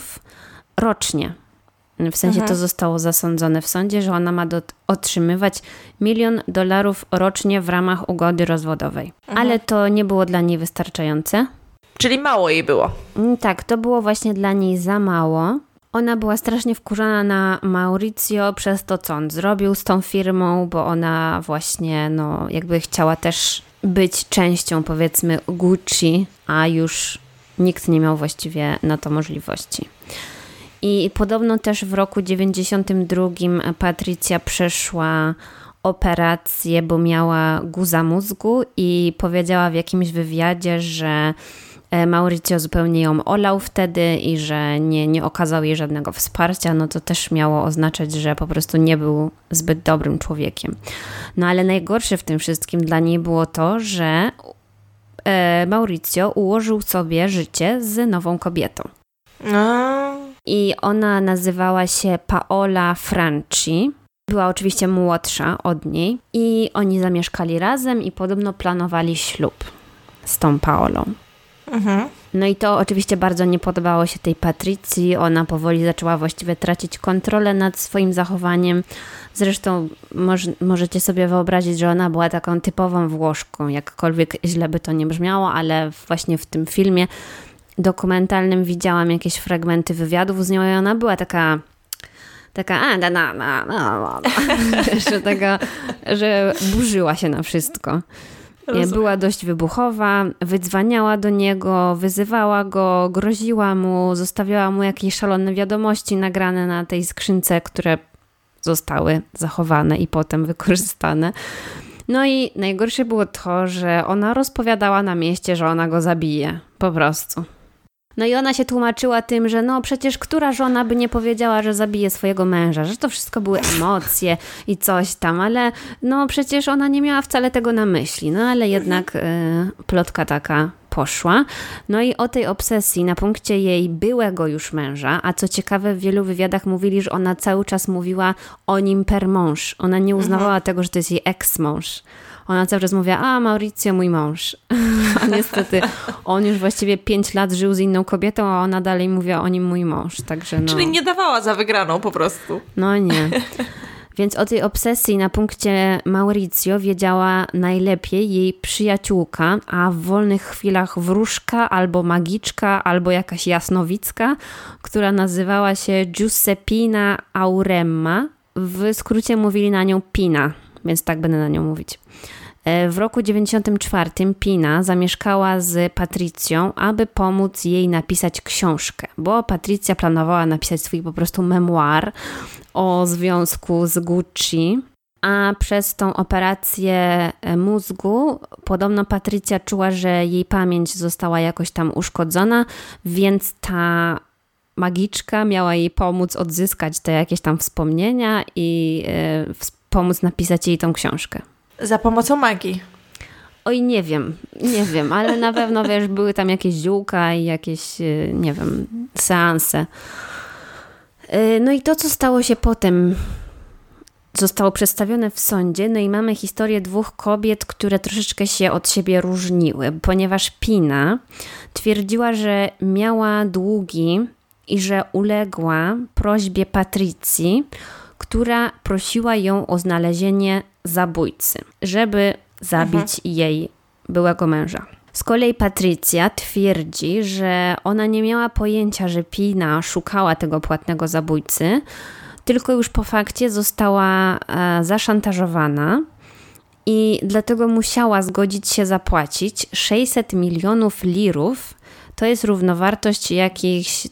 rocznie. W sensie to zostało zasądzone w sądzie, że ona ma otrzymywać $1 milion rocznie w ramach ugody rozwodowej. Ale to nie było dla niej wystarczające. Czyli mało jej było. Tak, to było właśnie dla niej za mało. Ona była strasznie wkurzona na Maurizio przez to, co on zrobił z tą firmą, bo ona właśnie jakby chciała też być częścią, powiedzmy, Gucci, a już nikt nie miał właściwie na to możliwości. I podobno też w roku 1992 Patrycja przeszła operację, bo miała guza mózgu i powiedziała w jakimś wywiadzie, że Maurizio zupełnie ją olał wtedy i że nie okazał jej żadnego wsparcia, no to też miało oznaczać, że po prostu nie był zbyt dobrym człowiekiem. No ale najgorsze w tym wszystkim dla niej było to, że Maurizio ułożył sobie życie z nową kobietą. I ona nazywała się Paola Franci. Była oczywiście młodsza od niej i oni zamieszkali razem i podobno planowali ślub z tą Paolą. No i to oczywiście bardzo nie podobało się tej Patrycji. Ona powoli zaczęła właściwie tracić kontrolę nad swoim zachowaniem. Zresztą możecie sobie wyobrazić, że ona była taką typową Włoszką, jakkolwiek źle by to nie brzmiało, ale właśnie w tym filmie dokumentalnym widziałam jakieś fragmenty wywiadów z nią i ona była taka że burzyła się na wszystko. Rozumiem. Była dość wybuchowa, wydzwaniała do niego, wyzywała go, groziła mu, zostawiała mu jakieś szalone wiadomości nagrane na tej skrzynce, które zostały zachowane i potem wykorzystane. No i najgorsze było to, że ona rozpowiadała na mieście, że ona go zabije. Po prostu. No i ona się tłumaczyła tym, że przecież która żona by nie powiedziała, że zabije swojego męża, że to wszystko były emocje i coś tam, ale przecież ona nie miała wcale tego na myśli. No ale jednak plotka taka poszła. No i o tej obsesji na punkcie jej byłego już męża, a co ciekawe w wielu wywiadach mówili, że ona cały czas mówiła o nim per mąż. Ona nie uznawała tego, że to jest jej ex-mąż. ona cały czas mówiła, a Maurizio mój mąż. A niestety on już właściwie 5 lat żył z inną kobietą, a ona dalej mówiła o nim mój mąż. Także no. Czyli nie dawała za wygraną po prostu. No nie. Więc o tej obsesji na punkcie Maurizio wiedziała najlepiej jej przyjaciółka, a w wolnych chwilach wróżka albo magiczka, albo jakaś jasnowicka, która nazywała się Giuseppina Auremma. W skrócie mówili na nią Pina, więc tak będę na nią mówić. W roku 94 Pina zamieszkała z Patrycją, aby pomóc jej napisać książkę, bo Patrycja planowała napisać swój po prostu memoir o związku z Gucci, a przez tą operację mózgu podobno Patrycja czuła, że jej pamięć została jakoś tam uszkodzona, więc ta magiczka miała jej pomóc odzyskać te jakieś tam wspomnienia i pomóc napisać jej tą książkę. Za pomocą magii. Oj, nie wiem, ale na pewno, wiesz, były tam jakieś ziółka i jakieś, nie wiem, seanse. No i to, co stało się potem, zostało przedstawione w sądzie, no i mamy historię 2 kobiet, które troszeczkę się od siebie różniły, ponieważ Pina twierdziła, że miała długi i że uległa prośbie Patrycji, która prosiła ją o znalezienie zabójcy, żeby zabić jej byłego męża. Z kolei Patrycja twierdzi, że ona nie miała pojęcia, że Pina szukała tego płatnego zabójcy, tylko już po fakcie została zaszantażowana i dlatego musiała zgodzić się zapłacić 600 milionów lirów, to jest równowartość jakichś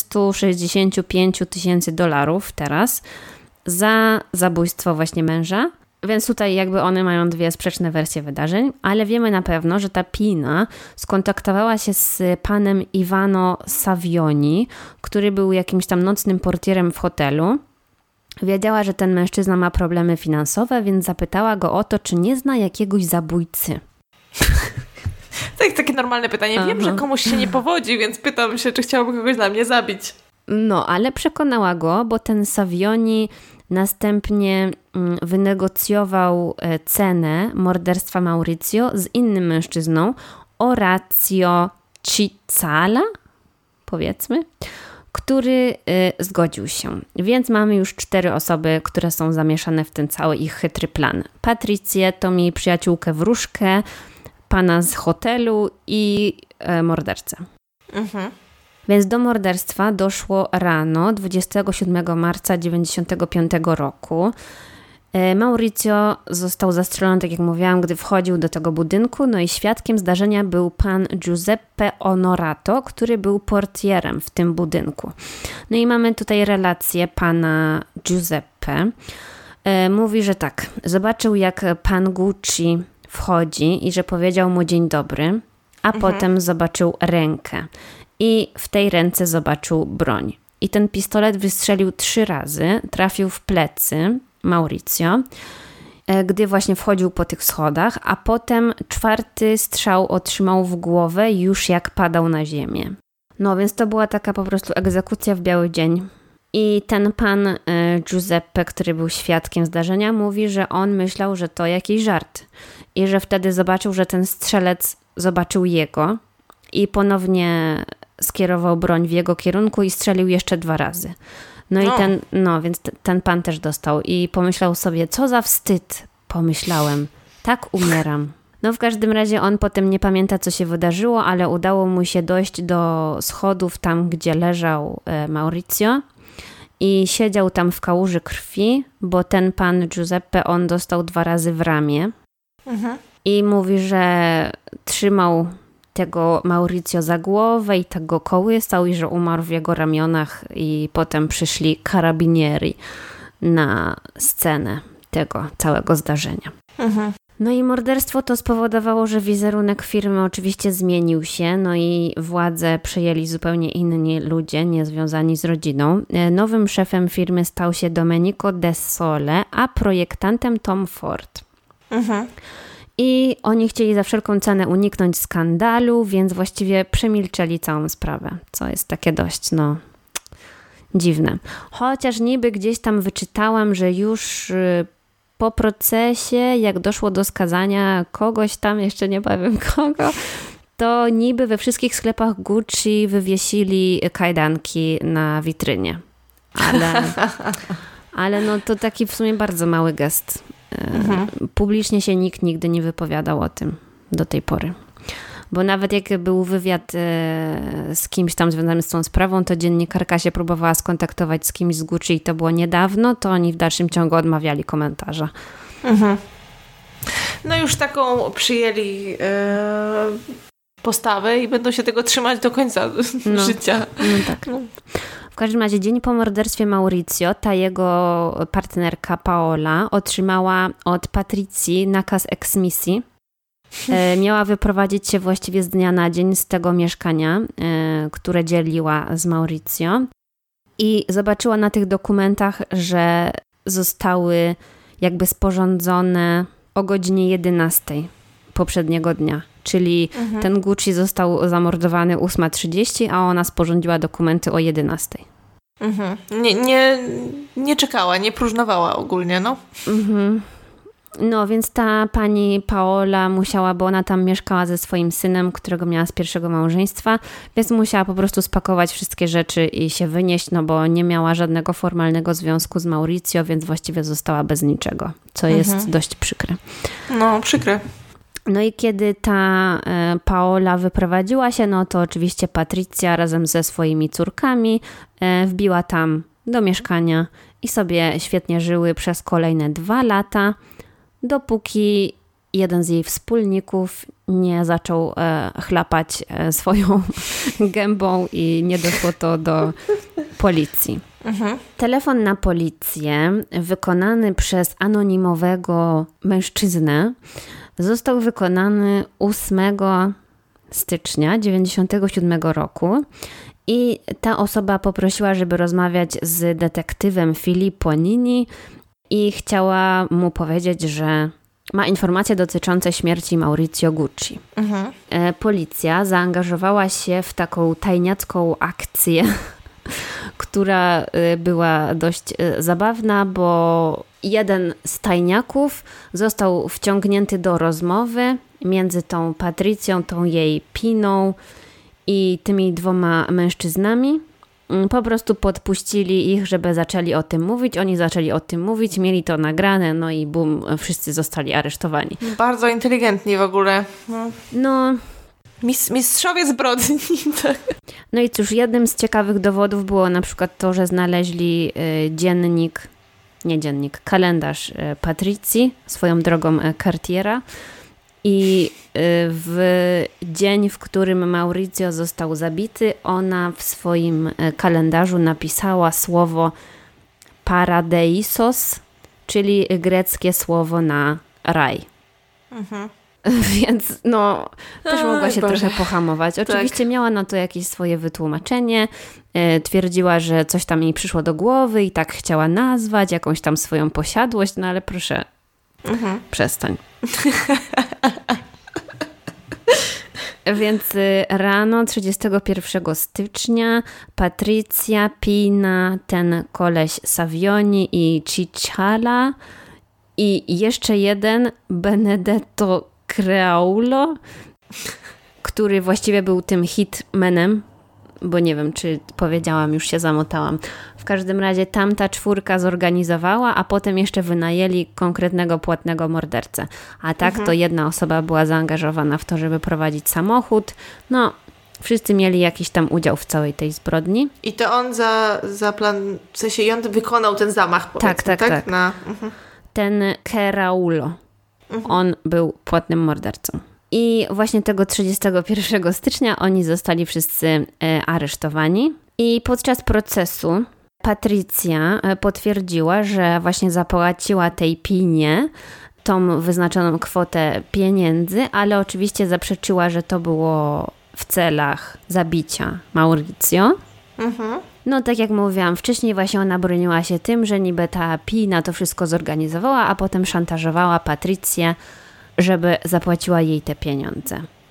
365 tysięcy dolarów teraz, za zabójstwo właśnie męża. Więc tutaj jakby one mają 2 sprzeczne wersje wydarzeń, ale wiemy na pewno, że ta Pina skontaktowała się z panem Ivano Savioni, który był jakimś tam nocnym portierem w hotelu. Wiedziała, że ten mężczyzna ma problemy finansowe, więc zapytała go o to, czy nie zna jakiegoś zabójcy. To jest takie normalne pytanie. Wiem, że komuś się nie powodzi, więc pytam się, czy chciałby kogoś dla mnie zabić. No, ale przekonała go, bo ten Savioni następnie wynegocjował cenę morderstwa Maurizio z innym mężczyzną, Orazio Cizzala, powiedzmy, który zgodził się. Więc mamy już 4 osoby, które są zamieszane w ten cały ich chytry plan. Patrycję, tą jej przyjaciółkę wróżkę, pana z hotelu i mordercę. Więc do morderstwa doszło rano 27 marca 1995 roku. Maurizio został zastrzelony, tak jak mówiłam, gdy wchodził do tego budynku, no i świadkiem zdarzenia był pan Giuseppe Onorato, który był portierem w tym budynku. No i mamy tutaj relację pana Giuseppe. Mówi, że tak, zobaczył jak pan Gucci wchodzi i że powiedział mu dzień dobry, a potem zobaczył rękę i w tej ręce zobaczył broń. I ten pistolet wystrzelił 3 razy, trafił w plecy Maurizio, gdy właśnie wchodził po tych schodach, a potem 4. strzał otrzymał w głowę już jak padał na ziemię. No więc to była taka po prostu egzekucja w biały dzień. I ten pan Giuseppe, który był świadkiem zdarzenia, mówi, że on myślał, że to jakiś żart i że wtedy zobaczył, że ten strzelec zobaczył jego i ponownie skierował broń w jego kierunku i strzelił jeszcze 2 razy. Więc ten pan też dostał i pomyślał sobie, co za wstyd, pomyślałem, tak umieram. No w każdym razie on potem nie pamięta, co się wydarzyło, ale udało mu się dojść do schodów tam, gdzie leżał Maurizio i siedział tam w kałuży krwi, bo ten pan Giuseppe, on dostał 2 razy w ramię i mówi, że trzymał tego Maurizio za głowę i tak go kołysał i że umarł w jego ramionach i potem przyszli karabinieri na scenę tego całego zdarzenia. No i morderstwo to spowodowało, że wizerunek firmy oczywiście zmienił się, no i władze przejęli zupełnie inni ludzie, niezwiązani z rodziną. Nowym szefem firmy stał się Domenico De Sole, a projektantem Tom Ford. I oni chcieli za wszelką cenę uniknąć skandalu, więc właściwie przemilczeli całą sprawę, co jest takie dość, dziwne. Chociaż niby gdzieś tam wyczytałam, że już po procesie, jak doszło do skazania kogoś tam, jeszcze nie powiem kogo, to niby we wszystkich sklepach Gucci wywiesili kajdanki na witrynie. Ale no to taki w sumie bardzo mały gest. Publicznie się nikt nigdy nie wypowiadał o tym do tej pory. Bo nawet jak był wywiad z kimś tam związanym z tą sprawą, to dziennikarka się próbowała skontaktować z kimś z Gucci i to było niedawno, to oni w dalszym ciągu odmawiali komentarza. No już taką przyjęli postawę i będą się tego trzymać do końca życia. No tak. W każdym razie dzień po morderstwie Maurizio, ta jego partnerka Paola otrzymała od Patrycji nakaz eksmisji. Miała wyprowadzić się właściwie z dnia na dzień z tego mieszkania, które dzieliła z Maurizio. I zobaczyła na tych dokumentach, że zostały jakby sporządzone o godzinie 11 poprzedniego dnia. Czyli ten Gucci został zamordowany 8:30, a ona sporządziła dokumenty o 11. Nie czekała, nie próżnowała ogólnie, no. No, więc ta pani Paola musiała, bo ona tam mieszkała ze swoim synem, którego miała z pierwszego małżeństwa, więc musiała po prostu spakować wszystkie rzeczy i się wynieść, no bo nie miała żadnego formalnego związku z Maurizio, więc właściwie została bez niczego, co jest dość przykre. No, przykre. No i kiedy ta Paola wyprowadziła się, no to oczywiście Patrycja razem ze swoimi córkami wbiła tam do mieszkania i sobie świetnie żyły przez kolejne 2 lata, dopóki jeden z jej wspólników nie zaczął chlapać swoją gębą i nie doszło to do policji. Telefon na policję wykonany przez anonimowego mężczyznę został wykonany 8 stycznia 1997 roku i ta osoba poprosiła, żeby rozmawiać z detektywem Filippo Nini i chciała mu powiedzieć, że ma informacje dotyczące śmierci Maurizio Gucci. Policja zaangażowała się w taką tajniacką akcję, która była dość zabawna, bo jeden z tajniaków został wciągnięty do rozmowy między tą Patrycją, tą jej Piną i tymi 2 mężczyznami. Po prostu podpuścili ich, żeby zaczęli o tym mówić. Oni zaczęli o tym mówić, mieli to nagrane, no i bum, wszyscy zostali aresztowani. Bardzo inteligentni w ogóle. No... Mistrzowie zbrodni. Tak. No i cóż, jednym z ciekawych dowodów było na przykład to, że znaleźli kalendarz Patrycji, swoją drogą Cartiera. I w dzień, w którym Maurizio został zabity, ona w swoim kalendarzu napisała słowo paradeisos, czyli greckie słowo na raj. Więc no, też mogła się trochę pohamować. Oczywiście miała na to jakieś swoje wytłumaczenie. Twierdziła, że coś tam jej przyszło do głowy i tak chciała nazwać, jakąś tam swoją posiadłość, no ale proszę, przestań. Więc rano 31 stycznia Patrycja, Pina, ten koleś Savioni i Cicciala i jeszcze jeden Benedetto Creaulo, który właściwie był tym hitmanem, bo nie wiem, czy powiedziałam, już się zamotałam. W każdym razie tamta 4 zorganizowała, a potem jeszcze wynajęli konkretnego płatnego mordercę. A tak to jedna osoba była zaangażowana w to, żeby prowadzić samochód. No, wszyscy mieli jakiś tam udział w całej tej zbrodni. I to on w sensie i on wykonał ten zamach, powiedzmy, tak? Ten Creaulo. On był płatnym mordercą. I właśnie tego 31 stycznia oni zostali wszyscy aresztowani. I podczas procesu Patrycja potwierdziła, że właśnie zapłaciła tej Pinie tą wyznaczoną kwotę pieniędzy, ale oczywiście zaprzeczyła, że to było w celach zabicia Maurizio. No tak jak mówiłam wcześniej, właśnie ona broniła się tym, że niby ta Pina to wszystko zorganizowała, a potem szantażowała Patrycję, żeby zapłaciła jej te pieniądze.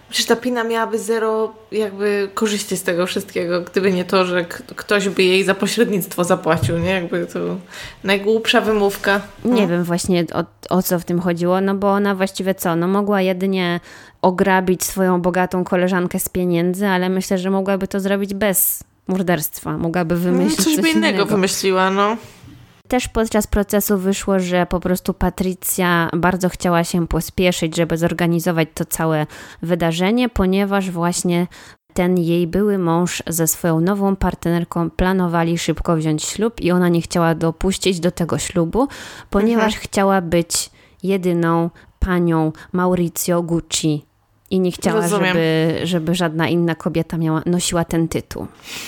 Przecież ta Pina miałaby zero jakby korzyści z tego wszystkiego, gdyby nie to, że ktoś by jej za pośrednictwo zapłacił, nie? Jakby to najgłupsza wymówka. Nie wiem właśnie o co w tym chodziło, no bo ona właściwie co? No mogła jedynie ograbić swoją bogatą koleżankę z pieniędzy, ale myślę, że mogłaby to zrobić bez morderstwa. Mogłaby wymyślić coś by innego wymyśliła, no. Też podczas procesu wyszło, że po prostu Patrycja bardzo chciała się pospieszyć, żeby zorganizować to całe wydarzenie, ponieważ właśnie ten jej były mąż ze swoją nową partnerką planowali szybko wziąć ślub i ona nie chciała dopuścić do tego ślubu, ponieważ chciała być jedyną panią Maurizio Gucci i nie chciała, żeby żadna inna kobieta nosiła ten tytuł.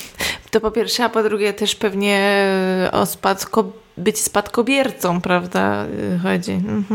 To po pierwsze, a po drugie też pewnie o być spadkobiercą, prawda, chodzi.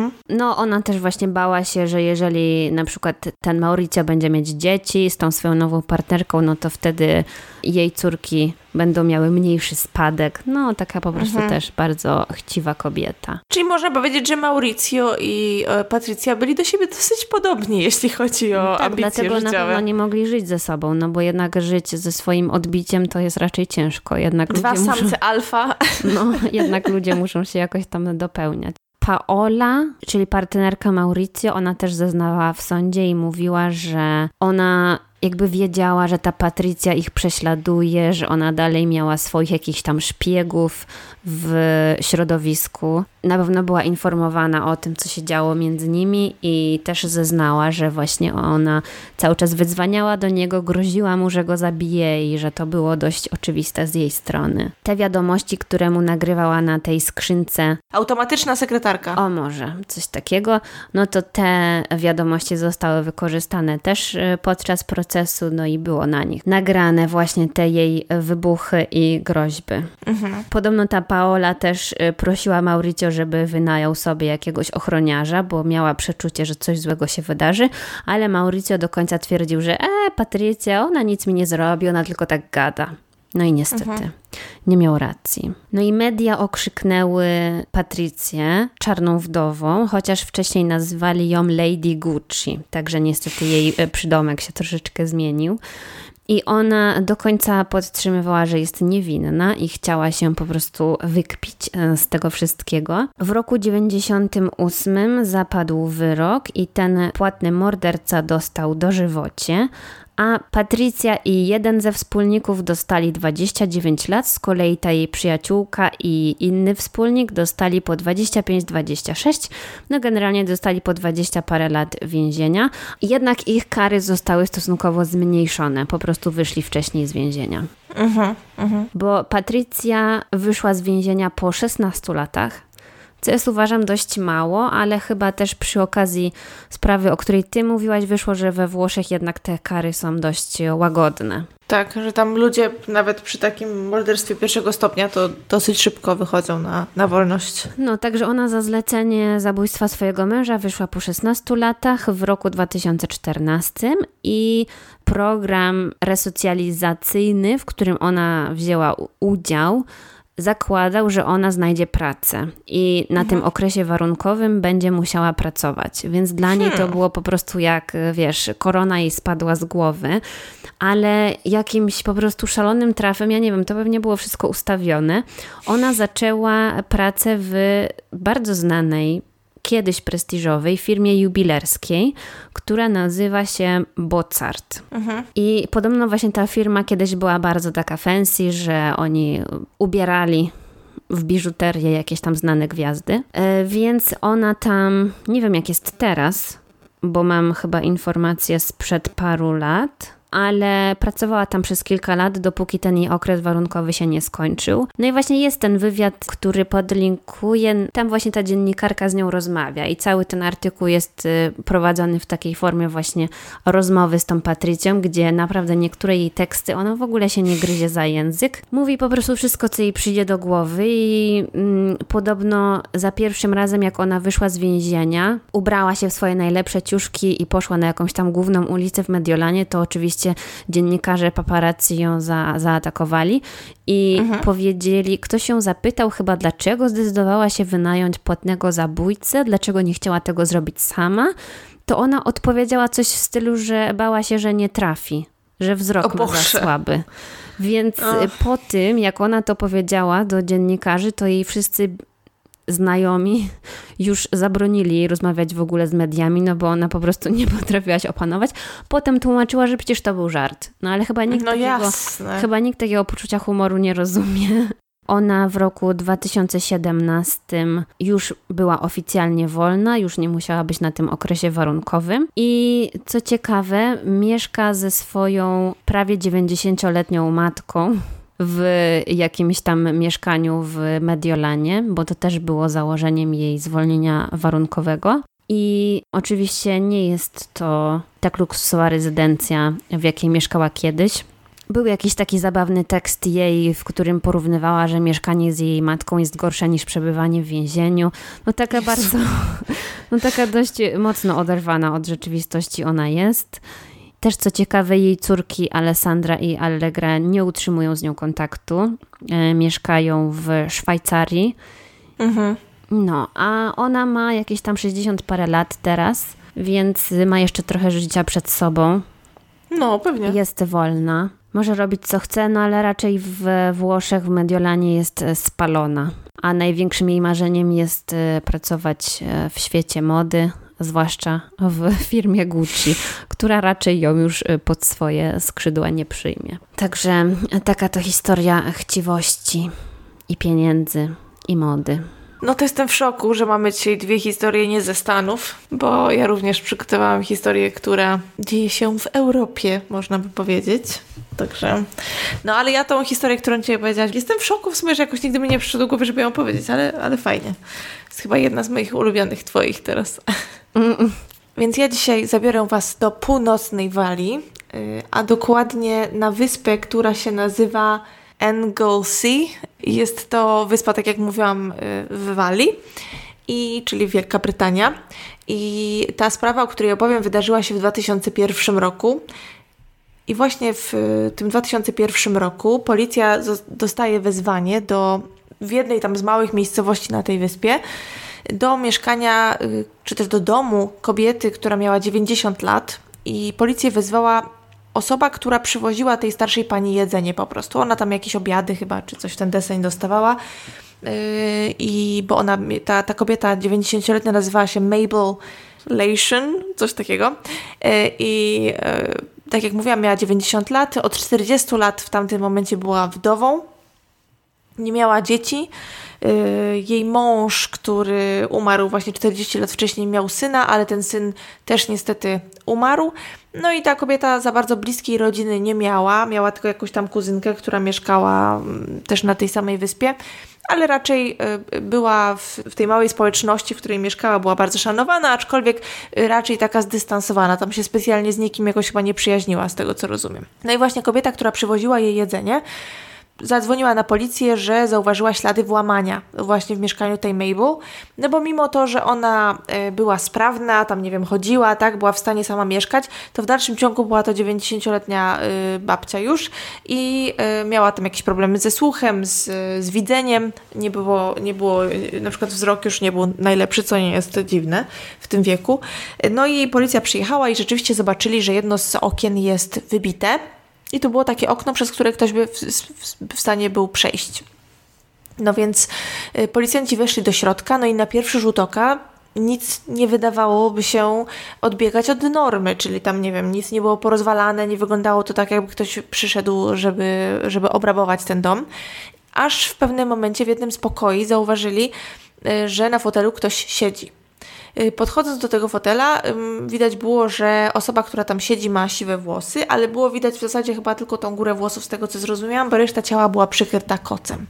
No ona też właśnie bała się, że jeżeli na przykład ten Maurizio będzie mieć dzieci z tą swoją nową partnerką, no to wtedy jej córki będą miały mniejszy spadek. No taka po prostu też bardzo chciwa kobieta. Czyli można powiedzieć, że Maurizio i Patrycja byli do siebie dosyć podobni, jeśli chodzi o ambicje dlatego życiowe. Na pewno nie mogli żyć ze sobą, no bo jednak żyć ze swoim odbiciem to jest raczej ciężko. Jednak Dwa samce alfa. No, jednak ludzie muszą się jakoś tam dopełniać. Paola, czyli partnerka Maurizio, ona też zeznała w sądzie i mówiła, że ona jakby wiedziała, że ta Patrycja ich prześladuje, że ona dalej miała swoich jakichś tam szpiegów w środowisku. Na pewno była informowana o tym, co się działo między nimi i też zeznała, że właśnie ona cały czas wydzwaniała do niego, groziła mu, że go zabije i że to było dość oczywiste z jej strony. Te wiadomości, które mu nagrywała na tej skrzynce... Automatyczna sekretarka. O może, coś takiego. No to te wiadomości zostały wykorzystane też podczas procesu, no i było na nich nagrane właśnie te jej wybuchy i groźby. Podobno ta Paola też prosiła Maurizio, żeby wynajął sobie jakiegoś ochroniarza, bo miała przeczucie, że coś złego się wydarzy, ale Maurizio do końca twierdził, że Patrycja, ona nic mi nie zrobi, ona tylko tak gada. No i niestety nie miał racji. No i media okrzyknęły Patrycję czarną wdową, chociaż wcześniej nazywali ją Lady Gucci, także niestety jej przydomek się troszeczkę zmienił. I ona do końca podtrzymywała, że jest niewinna i chciała się po prostu wykpić z tego wszystkiego. W roku 98 zapadł wyrok i ten płatny morderca dostał dożywocie, a Patrycja i jeden ze wspólników dostali 29 lat, z kolei ta jej przyjaciółka i inny wspólnik dostali po 25-26, no generalnie dostali po 20 parę lat więzienia, jednak ich kary zostały stosunkowo zmniejszone, po prostu wyszli wcześniej z więzienia. Bo Patrycja wyszła z więzienia po 16 latach, co jest uważam dość mało, ale chyba też przy okazji sprawy, o której ty mówiłaś, wyszło, że we Włoszech jednak te kary są dość łagodne. Tak, że tam ludzie nawet przy takim morderstwie pierwszego stopnia to dosyć szybko wychodzą na wolność. No, także ona za zlecenie zabójstwa swojego męża wyszła po 16 latach w roku 2014 i program resocjalizacyjny, w którym ona wzięła udział, zakładał, że ona znajdzie pracę i na tym okresie warunkowym będzie musiała pracować. Więc dla niej to było po prostu jak, wiesz, korona jej spadła z głowy, ale jakimś po prostu szalonym trafem, ja nie wiem, to pewnie było wszystko ustawione. Ona zaczęła pracę w bardzo znanej, kiedyś prestiżowej firmie jubilerskiej, która nazywa się Bozzart. I podobno właśnie ta firma kiedyś była bardzo taka fancy, że oni ubierali w biżuterię jakieś tam znane gwiazdy. Więc ona tam, nie wiem jak jest teraz, bo mam chyba informacje sprzed paru lat, ale pracowała tam przez kilka lat, dopóki ten jej okres warunkowy się nie skończył. No i właśnie jest ten wywiad, który podlinkuję. Tam właśnie ta dziennikarka z nią rozmawia i cały ten artykuł jest prowadzony w takiej formie właśnie rozmowy z tą Patrycją, gdzie naprawdę niektóre jej teksty, ona w ogóle się nie gryzie za język. Mówi po prostu wszystko, co jej przyjdzie do głowy i podobno za pierwszym razem, jak ona wyszła z więzienia, ubrała się w swoje najlepsze ciuszki i poszła na jakąś tam główną ulicę w Mediolanie, to oczywiście dziennikarze paparazzi ją zaatakowali i powiedzieli, ktoś ją zapytał chyba, dlaczego zdecydowała się wynająć płatnego zabójcę, dlaczego nie chciała tego zrobić sama to ona odpowiedziała coś w stylu, że bała się, że nie trafi, że wzrok ma za słaby. Więc po tym, jak ona to powiedziała do dziennikarzy, to jej wszyscy znajomi już zabronili jej rozmawiać w ogóle z mediami, no bo ona po prostu nie potrafiła się opanować. Potem tłumaczyła, że przecież to był żart. No ale chyba nikt takiego poczucia humoru nie rozumie. Ona w roku 2017 już była oficjalnie wolna, już nie musiała być na tym okresie warunkowym. I co ciekawe, mieszka ze swoją prawie 90-letnią matką w jakimś tam mieszkaniu w Mediolanie, bo to też było założeniem jej zwolnienia warunkowego. I oczywiście nie jest to tak luksusowa rezydencja, w jakiej mieszkała kiedyś. Był jakiś taki zabawny tekst jej, w którym porównywała, że mieszkanie z jej matką jest gorsze niż przebywanie w więzieniu. No taka taka dość mocno oderwana od rzeczywistości ona jest. Też co ciekawe, jej córki Alessandra i Allegra nie utrzymują z nią kontaktu. Mieszkają w Szwajcarii. No, a ona ma jakieś tam 60 parę lat teraz, więc ma jeszcze trochę życia przed sobą. No, pewnie. Jest wolna. Może robić co chce, no ale raczej w Włoszech, w Mediolanie jest spalona. A największym jej marzeniem jest pracować w świecie mody, zwłaszcza w firmie Gucci, która raczej ją już pod swoje skrzydła nie przyjmie. Także taka to historia chciwości i pieniędzy i mody. No to jestem w szoku, że mamy dzisiaj dwie historie nie ze Stanów, bo ja również przygotowałam historię, która dzieje się w Europie, można by powiedzieć. Także, no ale ja tą historię, którą dzisiaj powiedziałaś, jestem w szoku w sumie, że jakoś nigdy mi nie przyszło do głowy, żeby ją powiedzieć, ale fajnie. Jest chyba jedna z moich ulubionych twoich teraz. Więc ja dzisiaj zabiorę was do północnej Walii, a dokładnie na wyspę, która się nazywa Anglesey. Jest to wyspa, tak jak mówiłam, w Walii, czyli Wielka Brytania. I ta sprawa, o której opowiem, wydarzyła się w 2001 roku. I właśnie w tym 2001 roku policja dostaje wezwanie w jednej tam z małych miejscowości na tej wyspie do mieszkania, czy też do domu kobiety, która miała 90 lat i policję wezwała osoba, która przywoziła tej starszej pani jedzenie po prostu. Ona tam jakieś obiady chyba, czy coś w ten deseń dostawała. Bo ona, ta kobieta 90-letnia nazywała się Mabel Lation, coś takiego. Tak jak mówiłam, miała 90 lat. Od 40 lat w tamtym momencie była wdową. Nie miała dzieci. Jej mąż, który umarł właśnie 40 lat wcześniej, miał syna, ale ten syn też niestety umarł. No i ta kobieta za bardzo bliskiej rodziny nie miała. Miała tylko jakąś tam kuzynkę, która mieszkała też na tej samej wyspie, ale raczej była w tej małej społeczności, w której mieszkała, była bardzo szanowana, aczkolwiek raczej taka zdystansowana. Tam się specjalnie z nikim jakoś chyba nie przyjaźniła, z tego co rozumiem. No i właśnie kobieta, która przywoziła jej jedzenie, zadzwoniła na policję, że zauważyła ślady włamania właśnie w mieszkaniu tej Mabel, no bo mimo to, że ona była sprawna, tam nie wiem, chodziła, tak, była w stanie sama mieszkać, to w dalszym ciągu była to 90-letnia babcia już i miała tam jakieś problemy ze słuchem, z widzeniem, nie było, na przykład wzrok już nie był najlepszy, co nie jest dziwne w tym wieku. No i policja przyjechała i rzeczywiście zobaczyli, że jedno z okien jest wybite. I to było takie okno, przez które ktoś by w stanie był przejść. No więc policjanci weszli do środka, no i na pierwszy rzut oka nic nie wydawałoby się odbiegać od normy, czyli tam, nie wiem, nic nie było porozwalane, nie wyglądało to tak, jakby ktoś przyszedł, żeby obrabować ten dom. Aż w pewnym momencie w jednym z pokoi zauważyli, że na fotelu ktoś siedzi. Podchodząc do tego fotela, widać było, że osoba, która tam siedzi, ma siwe włosy, ale było widać w zasadzie chyba tylko tą górę włosów, z tego co zrozumiałam, bo reszta ciała była przykryta kocem.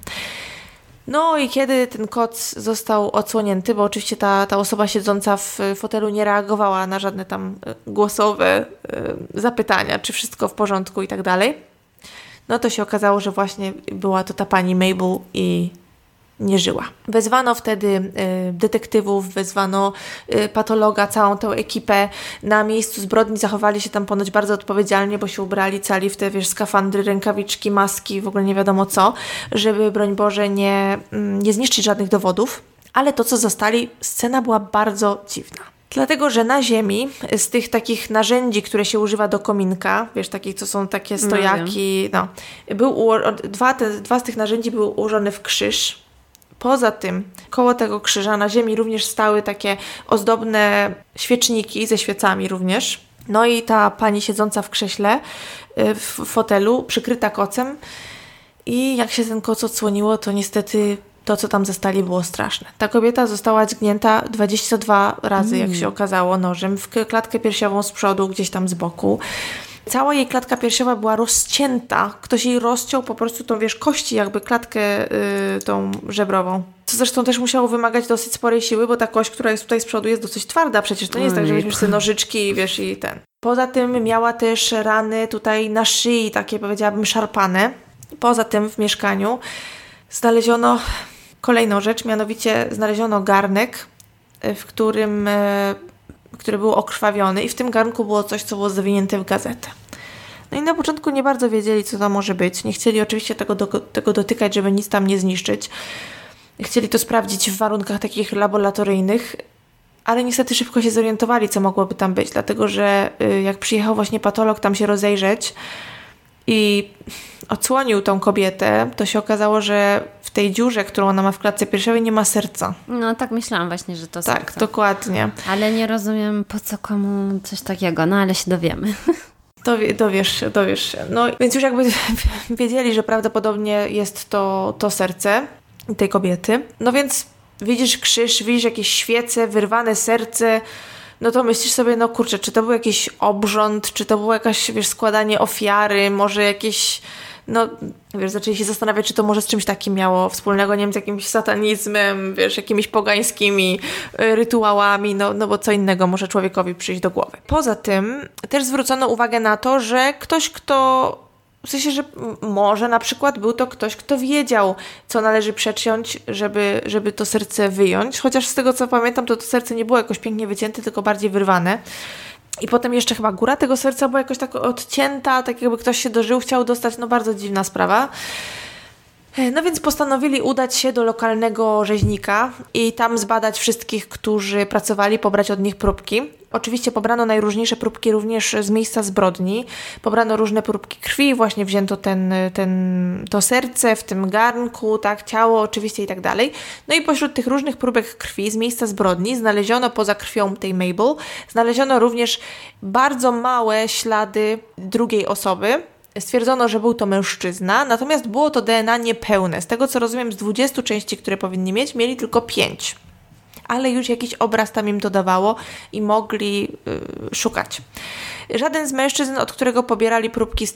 No i kiedy ten koc został odsłonięty, bo oczywiście ta osoba siedząca w fotelu nie reagowała na żadne tam głosowe zapytania, czy wszystko w porządku i tak dalej, no to się okazało, że właśnie była to ta pani Mabel i nie żyła. Wezwano wtedy detektywów, wezwano patologa, całą tę ekipę. Na miejscu zbrodni zachowali się tam ponoć bardzo odpowiedzialnie, bo się ubrali cali w te, skafandry, rękawiczki, maski, w ogóle nie wiadomo co, żeby, broń Boże, nie zniszczyć żadnych dowodów. Ale to, co zostali, scena była bardzo dziwna. Dlatego, że na ziemi z tych takich narzędzi, które się używa do kominka, wiesz, takich, co są takie stojaki, dwa z tych narzędzi były ułożone w krzyż. Poza tym, koło tego krzyża na ziemi również stały takie ozdobne świeczniki ze świecami również. No i ta pani siedząca w krześle, w fotelu, przykryta kocem i jak się ten koc odsłoniło, to niestety to, co tam zastali, było straszne. Ta kobieta została dźgnięta 22 razy, jak się okazało, nożem w klatkę piersiową z przodu, gdzieś tam z boku. Cała jej klatka piersiowa była rozcięta. Ktoś jej rozciął po prostu tą, wiesz, kości, jakby klatkę tą żebrową. Co zresztą też musiało wymagać dosyć sporej siły, bo ta kość, która jest tutaj z przodu, jest dosyć twarda. Przecież to nie jest tak, że weźmiesz sobie nożyczki, wiesz, i ten. Poza tym miała też rany tutaj na szyi, takie powiedziałabym szarpane. Poza tym w mieszkaniu znaleziono kolejną rzecz, mianowicie znaleziono garnek, który był okrwawiony i w tym garnku było coś, co było zawinięte w gazetę. No i na początku nie bardzo wiedzieli, co to może być. Nie chcieli oczywiście tego dotykać, żeby nic tam nie zniszczyć. Chcieli to sprawdzić w warunkach takich laboratoryjnych, ale niestety szybko się zorientowali, co mogłoby tam być, dlatego że jak przyjechał właśnie patolog tam się rozejrzeć i odsłonił tą kobietę, to się okazało, że w tej dziurze, którą ona ma w klatce piersiowej, nie ma serca. No tak myślałam właśnie, że to serce. Tak, dokładnie. Ale nie rozumiem, po co komu coś takiego, no ale się dowiemy. Dowiesz się. No więc już jakby wiedzieli, że prawdopodobnie jest to serce tej kobiety. No więc widzisz krzyż, widzisz jakieś świece, wyrwane serce, no to myślisz sobie, no kurczę, czy to był jakiś obrząd, czy to było jakaś, wiesz, składanie ofiary, może jakieś, no wiesz, zaczęli się zastanawiać, czy to może z czymś takim miało wspólnego, nie wiem, z jakimś satanizmem, wiesz, jakimiś pogańskimi rytuałami, no bo co innego może człowiekowi przyjść do głowy. Poza tym też zwrócono uwagę na to, że ktoś, kto w sensie, że może na przykład był to ktoś, kto wiedział, co należy przeciąć, żeby to serce wyjąć. Chociaż z tego, co pamiętam, to serce nie było jakoś pięknie wycięte, tylko bardziej wyrwane. I potem jeszcze chyba góra tego serca była jakoś tak odcięta, tak jakby ktoś się dożył, chciał dostać, no bardzo dziwna sprawa. No więc postanowili udać się do lokalnego rzeźnika i tam zbadać wszystkich, którzy pracowali, pobrać od nich próbki. Oczywiście pobrano najróżniejsze próbki również z miejsca zbrodni. Pobrano różne próbki krwi, właśnie wzięto to serce w tym garnku, tak, ciało oczywiście i tak dalej. No i pośród tych różnych próbek krwi z miejsca zbrodni znaleziono poza krwią tej Mabel, znaleziono również bardzo małe ślady drugiej osoby. Stwierdzono, że był to mężczyzna, natomiast było to DNA niepełne. Z tego, co rozumiem, z 20 części, które powinni mieć, mieli tylko 5. Ale już jakiś obraz tam im dodawało i mogli szukać. Żaden z mężczyzn, od którego pobierali próbki z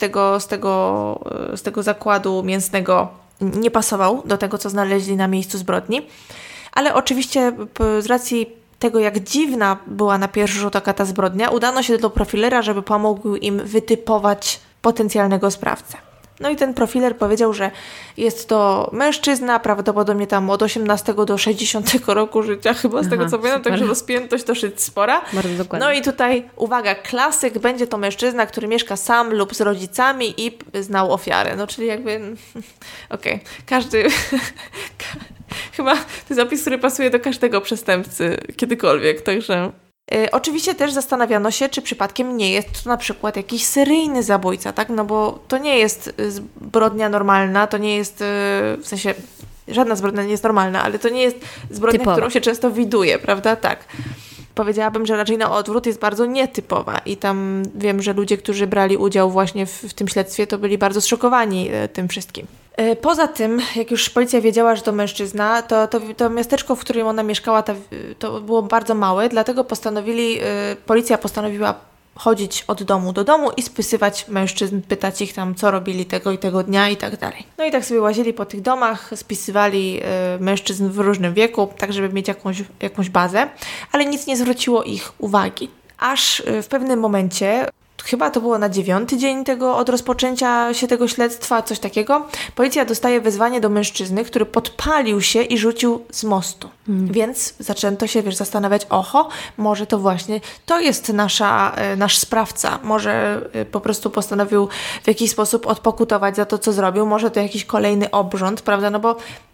tego zakładu mięsnego, nie pasował do tego, co znaleźli na miejscu zbrodni. Ale oczywiście z racji tego, jak dziwna była na pierwszy rzut oka ta zbrodnia, udano się do profilera, żeby pomógł im wytypować potencjalnego sprawcę. No i ten profiler powiedział, że jest to mężczyzna, prawdopodobnie tam od 18 do 60 roku życia, chyba z tego co pamiętam, także rozpiętość dosyć spora. Bardzo dokładnie. No i tutaj, uwaga, klasyk, będzie to mężczyzna, który mieszka sam lub z rodzicami i znał ofiarę. No czyli jakby, okej, każdy... Chyba to jest zapis, który pasuje do każdego przestępcy kiedykolwiek, także... Oczywiście też zastanawiano się, czy przypadkiem nie jest to na przykład jakiś seryjny zabójca, tak? No bo to nie jest zbrodnia normalna, to nie jest, w sensie żadna zbrodnia nie jest normalna, ale to nie jest zbrodnia, typowa, którą się często widuje, prawda? Tak. Powiedziałabym, że raczej na odwrót jest bardzo nietypowa i tam wiem, że ludzie, którzy brali udział właśnie w tym śledztwie, to byli bardzo zszokowani tym wszystkim. Poza tym, jak już policja wiedziała, że to mężczyzna, to miasteczko, w którym ona mieszkała, to było bardzo małe, dlatego policja postanowiła chodzić od domu do domu i spisywać mężczyzn, pytać ich tam, co robili tego i tego dnia i tak dalej. No i tak sobie łazili po tych domach, spisywali mężczyzn w różnym wieku, tak żeby mieć jakąś bazę, ale nic nie zwróciło ich uwagi. Aż w pewnym momencie, chyba to było na 9. dzień od rozpoczęcia się tego śledztwa, coś takiego, policja dostaje wezwanie do mężczyzny, który podpalił się i rzucił z mostu. Więc zaczęto się, zastanawiać, może to właśnie to jest nasz sprawca, może po prostu postanowił w jakiś sposób odpokutować za to, co zrobił, może to jakiś kolejny obrząd, prawda, no bo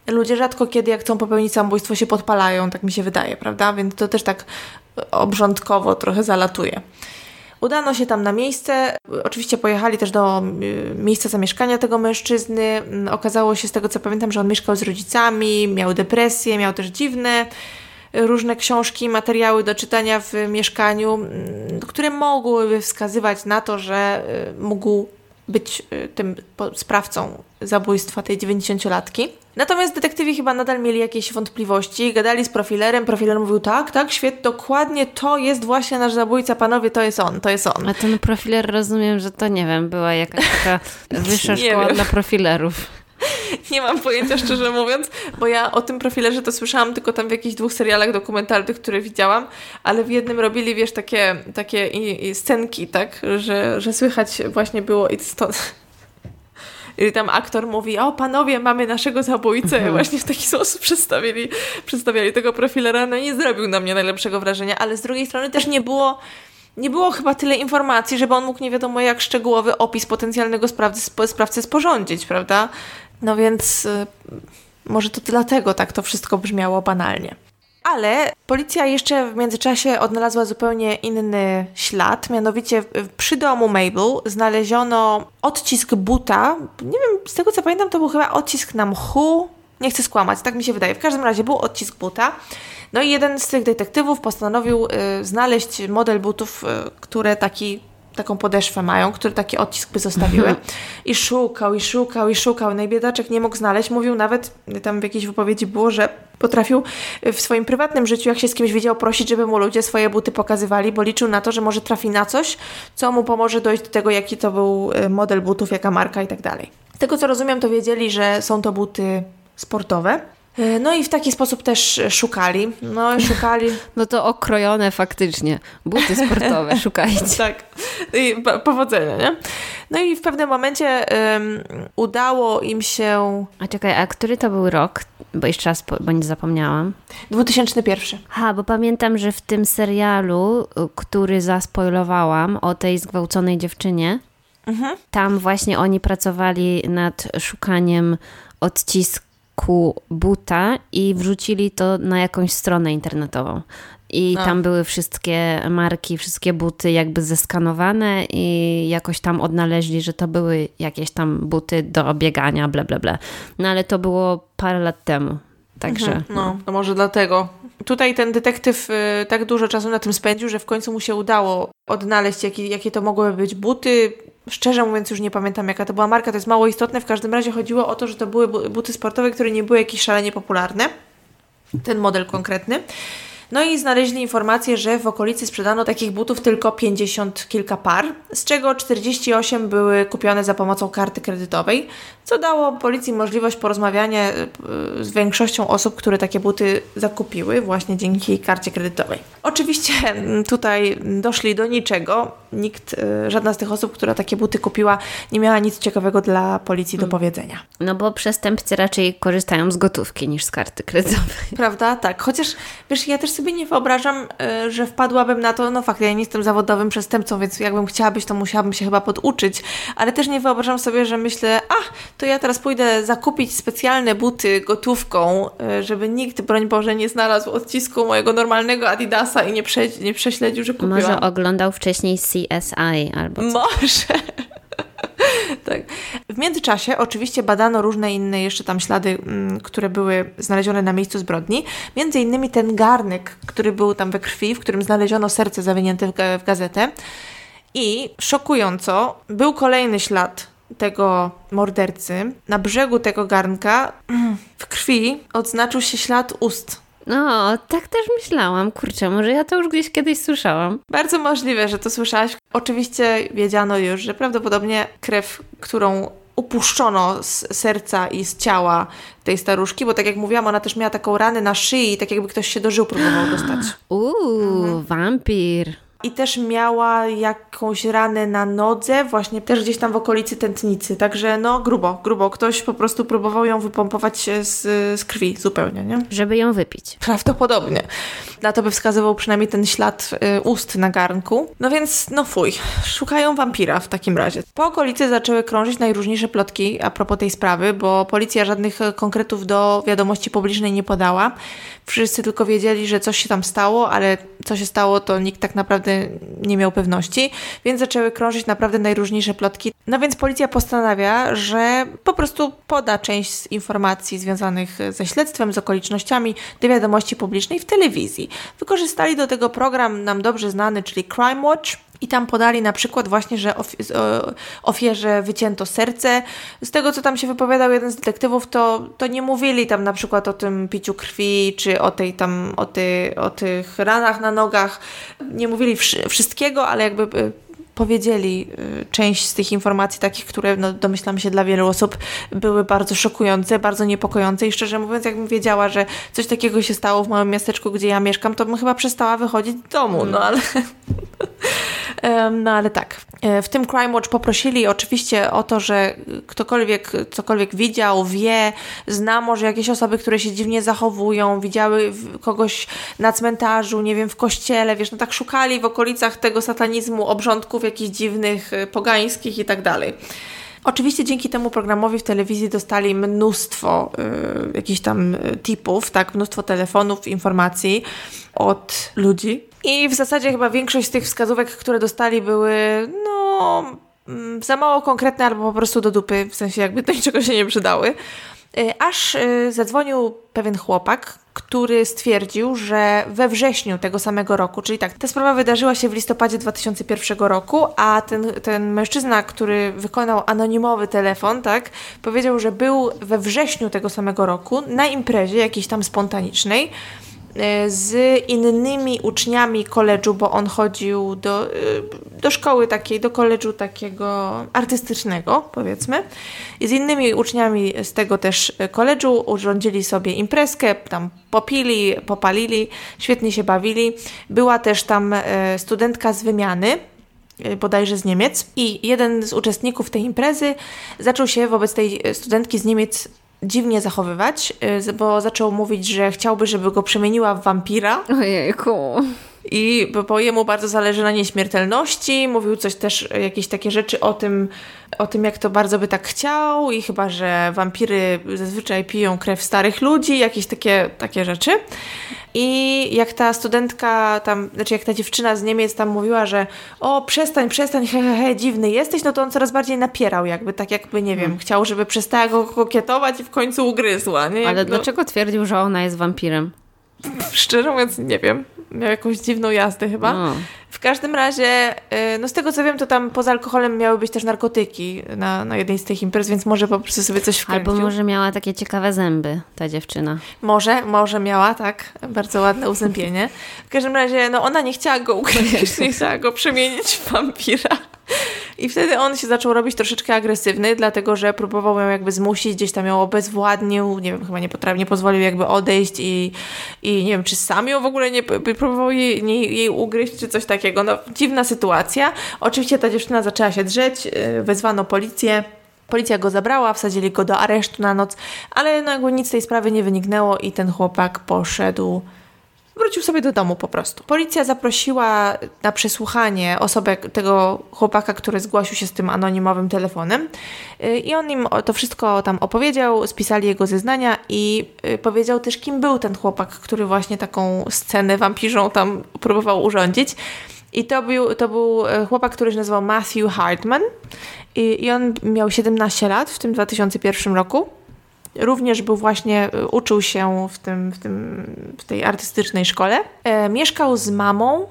ludzie rzadko kiedy, jak chcą popełnić samobójstwo, się podpalają, tak mi się wydaje, prawda? Więc to też tak obrządkowo trochę zalatuje. Udano się tam na miejsce. Oczywiście pojechali też do miejsca zamieszkania tego mężczyzny. Okazało się, z tego co pamiętam, że on mieszkał z rodzicami, miał depresję, miał też dziwne różne książki, materiały do czytania w mieszkaniu, które mogłyby wskazywać na to, że mógł być tym sprawcą zabójstwa tej 90-latki. Natomiast detektywi chyba nadal mieli jakieś wątpliwości. Gadali z profilerem. Profiler mówił, tak, świetnie, dokładnie to jest właśnie nasz zabójca, panowie, to jest on. A ten profiler, rozumiem, że to, nie wiem, była jakaś taka wyższa szkoła dla profilerów. Nie mam pojęcia, szczerze mówiąc, bo ja o tym profilerze to słyszałam tylko tam w jakichś 2 serialach dokumentalnych, które widziałam, ale w jednym robili, wiesz, takie scenki, tak, że słychać właśnie było i stąd. I tam aktor mówi, o panowie, mamy naszego zabójcę. Właśnie w taki sposób przedstawiali tego profilera. No i nie zrobił na mnie najlepszego wrażenia, ale z drugiej strony też nie było chyba tyle informacji, żeby on mógł nie wiadomo jak szczegółowy opis potencjalnego sprawcy sporządzić, prawda? No więc może to dlatego tak to wszystko brzmiało banalnie. Ale policja jeszcze w międzyczasie odnalazła zupełnie inny ślad, mianowicie przy domu Mabel znaleziono odcisk buta. Nie wiem, z tego co pamiętam, to był chyba odcisk na mchu. Nie chcę skłamać, tak mi się wydaje. W każdym razie był odcisk buta. No i jeden z tych detektywów postanowił znaleźć model butów, które taką podeszwę mają, które taki odcisk by zostawiły. I szukał. No i biedaczek nie mógł znaleźć. Mówił nawet, tam w jakiejś wypowiedzi było, że potrafił w swoim prywatnym życiu, jak się z kimś widział, prosić, żeby mu ludzie swoje buty pokazywali, bo liczył na to, że może trafi na coś, co mu pomoże dojść do tego, jaki to był model butów, jaka marka i tak dalej. Z tego co rozumiem, to wiedzieli, że są to buty sportowe. No i w taki sposób też szukali. No to okrojone faktycznie. Buty sportowe, szukajcie. Tak. I powodzenia, nie? No i w pewnym momencie udało im się... A czekaj, a który to był rok? Bo jeszcze raz, bo nie zapomniałam. 2001. Bo pamiętam, że w tym serialu, który zaspoilowałam o tej zgwałconej dziewczynie, tam właśnie oni pracowali nad szukaniem odcisku buta i wrzucili to na jakąś stronę internetową. I tam były wszystkie marki, wszystkie buty jakby zeskanowane i jakoś tam odnaleźli, że to były jakieś tam buty do biegania, bla, bla, bla. No ale to było parę lat temu. Także... No może dlatego. Tutaj ten detektyw tak dużo czasu na tym spędził, że w końcu mu się udało odnaleźć, jakie to mogłyby być buty. Szczerze mówiąc, już nie pamiętam, jaka to była marka, to jest mało istotne. W każdym razie chodziło o to, że to były buty sportowe, które nie były jakieś szalenie popularne. Ten model konkretny. No i znaleźli informację, że w okolicy sprzedano takich butów tylko 50 kilka par, z czego 48 były kupione za pomocą karty kredytowej, co dało policji możliwość porozmawiania z większością osób, które takie buty zakupiły właśnie dzięki karcie kredytowej. Oczywiście tutaj doszli do niczego. Żadna z tych osób, która takie buty kupiła, nie miała nic ciekawego dla policji do powiedzenia. No bo przestępcy raczej korzystają z gotówki niż z karty kredytowej. Prawda? Tak. Chociaż, wiesz, ja też sobie nie wyobrażam, że wpadłabym na to, no fakt, ja nie jestem zawodowym przestępcą, więc jakbym chciała być, to musiałabym się chyba poduczyć, ale też nie wyobrażam sobie, że myślę, to ja teraz pójdę zakupić specjalne buty gotówką, żeby nikt, broń Boże, nie znalazł odcisku mojego normalnego Adidasa i nie prześledził, że kupiłam. Może oglądał wcześniej CSI albo coś. Może. Tak. W międzyczasie oczywiście badano różne inne jeszcze tam ślady, które były znalezione na miejscu zbrodni. Między innymi ten garnek, który był tam we krwi, w którym znaleziono serce zawinięte w gazetę. I szokująco był kolejny ślad tego mordercy. Na brzegu tego garnka w krwi odznaczył się ślad ust. No, tak też myślałam. Kurczę, może ja to już gdzieś kiedyś słyszałam. Bardzo możliwe, że to słyszałaś. Oczywiście wiedziano już, że prawdopodobnie krew, którą upuszczono z serca i z ciała tej staruszki, bo tak jak mówiłam, ona też miała taką ranę na szyi, tak jakby ktoś się do żył próbował dostać. Wampir. i też miała jakąś ranę na nodze, właśnie też gdzieś tam w okolicy tętnicy. Także no grubo. Ktoś po prostu próbował ją wypompować z krwi zupełnie, nie? Żeby ją wypić. Prawdopodobnie. Na to by wskazywał przynajmniej ten ślad ust na garnku. No więc, no fuj. Szukają wampira w takim razie. Po okolicy zaczęły krążyć najróżniejsze plotki a propos tej sprawy, bo policja żadnych konkretów do wiadomości publicznej nie podała. Wszyscy tylko wiedzieli, że coś się tam stało, ale co się stało, to nikt tak naprawdę nie miał pewności, więc zaczęły krążyć naprawdę najróżniejsze plotki. No więc policja postanawia, że po prostu poda część z informacji związanych ze śledztwem, z okolicznościami do wiadomości publicznej w telewizji. Wykorzystali do tego program nam dobrze znany, czyli Crime Watch. I tam podali na przykład właśnie, że ofierze wycięto serce. Z tego, co tam się wypowiadał jeden z detektywów, to nie mówili tam na przykład o tym piciu krwi, czy o tych ranach na nogach. Nie mówili wszystkiego, ale jakby powiedzieli część z tych informacji takich, które no, domyślam się dla wielu osób były bardzo szokujące, bardzo niepokojące i szczerze mówiąc, jakbym wiedziała, że coś takiego się stało w małym miasteczku, gdzie ja mieszkam, to bym chyba przestała wychodzić z domu, no ale tak. W tym Crime Watch poprosili oczywiście o to, że ktokolwiek cokolwiek widział, wie, zna może jakieś osoby, które się dziwnie zachowują, widziały kogoś na cmentarzu, nie wiem, w kościele, wiesz, no tak szukali w okolicach tego satanizmu, obrządków jakichś dziwnych, pogańskich i tak dalej. Oczywiście dzięki temu programowi w telewizji dostali mnóstwo jakichś tam tipów, tak, mnóstwo telefonów, informacji od ludzi. I w zasadzie chyba większość z tych wskazówek, które dostali, były za mało konkretne albo po prostu do dupy, w sensie jakby do niczego się nie przydały. Aż zadzwonił pewien chłopak, który stwierdził, że we wrześniu tego samego roku, czyli tak, ta sprawa wydarzyła się w listopadzie 2001 roku, a ten mężczyzna, który wykonał anonimowy telefon, tak, powiedział, że był we wrześniu tego samego roku na imprezie jakiejś tam spontanicznej z innymi uczniami koledżu, bo on chodził do szkoły takiej, do koledżu takiego artystycznego, powiedzmy. I z innymi uczniami z tego też koledżu urządzili sobie imprezkę, tam popili, popalili, świetnie się bawili. Była też tam studentka z wymiany, bodajże z Niemiec, i jeden z uczestników tej imprezy zaczął się wobec tej studentki z Niemiec dziwnie zachowywać, bo zaczął mówić, że chciałby, żeby go przemieniła w wampira. Ojejku. I bo jemu bardzo zależy na nieśmiertelności. Mówił coś też, jakieś takie rzeczy o tym, jak to bardzo by tak chciał i chyba, że wampiry zazwyczaj piją krew starych ludzi, jakieś takie rzeczy. I jak ta studentka tam, znaczy jak ta dziewczyna z Niemiec tam mówiła, że przestań, dziwny jesteś, no to on coraz bardziej napierał jakby, tak jakby, nie wiem, chciał, żeby przestała go kokietować i w końcu ugryzła, nie? Ale dlaczego twierdził, że ona jest wampirem? Szczerze mówiąc, nie wiem. Miał jakąś dziwną jazdę chyba. No. W każdym razie, no z tego co wiem, to tam poza alkoholem miały być też narkotyki na jednej z tych imprez, więc może po prostu sobie coś wkręcił. Albo może miała takie ciekawe zęby, ta dziewczyna. Może miała, tak. Bardzo ładne uzębienie. W każdym razie, no ona nie chciała go ugryźć, nie chciała go przemienić w wampira. I wtedy on się zaczął robić troszeczkę agresywny, dlatego że próbował ją jakby zmusić, gdzieś tam ją obezwładnił, nie wiem, chyba nie pozwolił jakby odejść i nie wiem, czy sam ją w ogóle nie próbował jej ugryźć, czy coś takiego. No, dziwna sytuacja. Oczywiście ta dziewczyna zaczęła się drzeć, wezwano policję. Policja go zabrała, wsadzili go do aresztu na noc, ale no jakby nic z tej sprawy nie wyniknęło i ten chłopak wrócił sobie do domu po prostu. Policja zaprosiła na przesłuchanie osobę tego chłopaka, który zgłosił się z tym anonimowym telefonem i on im to wszystko tam opowiedział, spisali jego zeznania i powiedział też, kim był ten chłopak, który właśnie taką scenę wampirzą tam próbował urządzić. I to był chłopak, który się nazywał Matthew Hartman i on miał 17 lat w tym 2001 roku. Również uczył się w tej artystycznej szkole. Mieszkał z mamą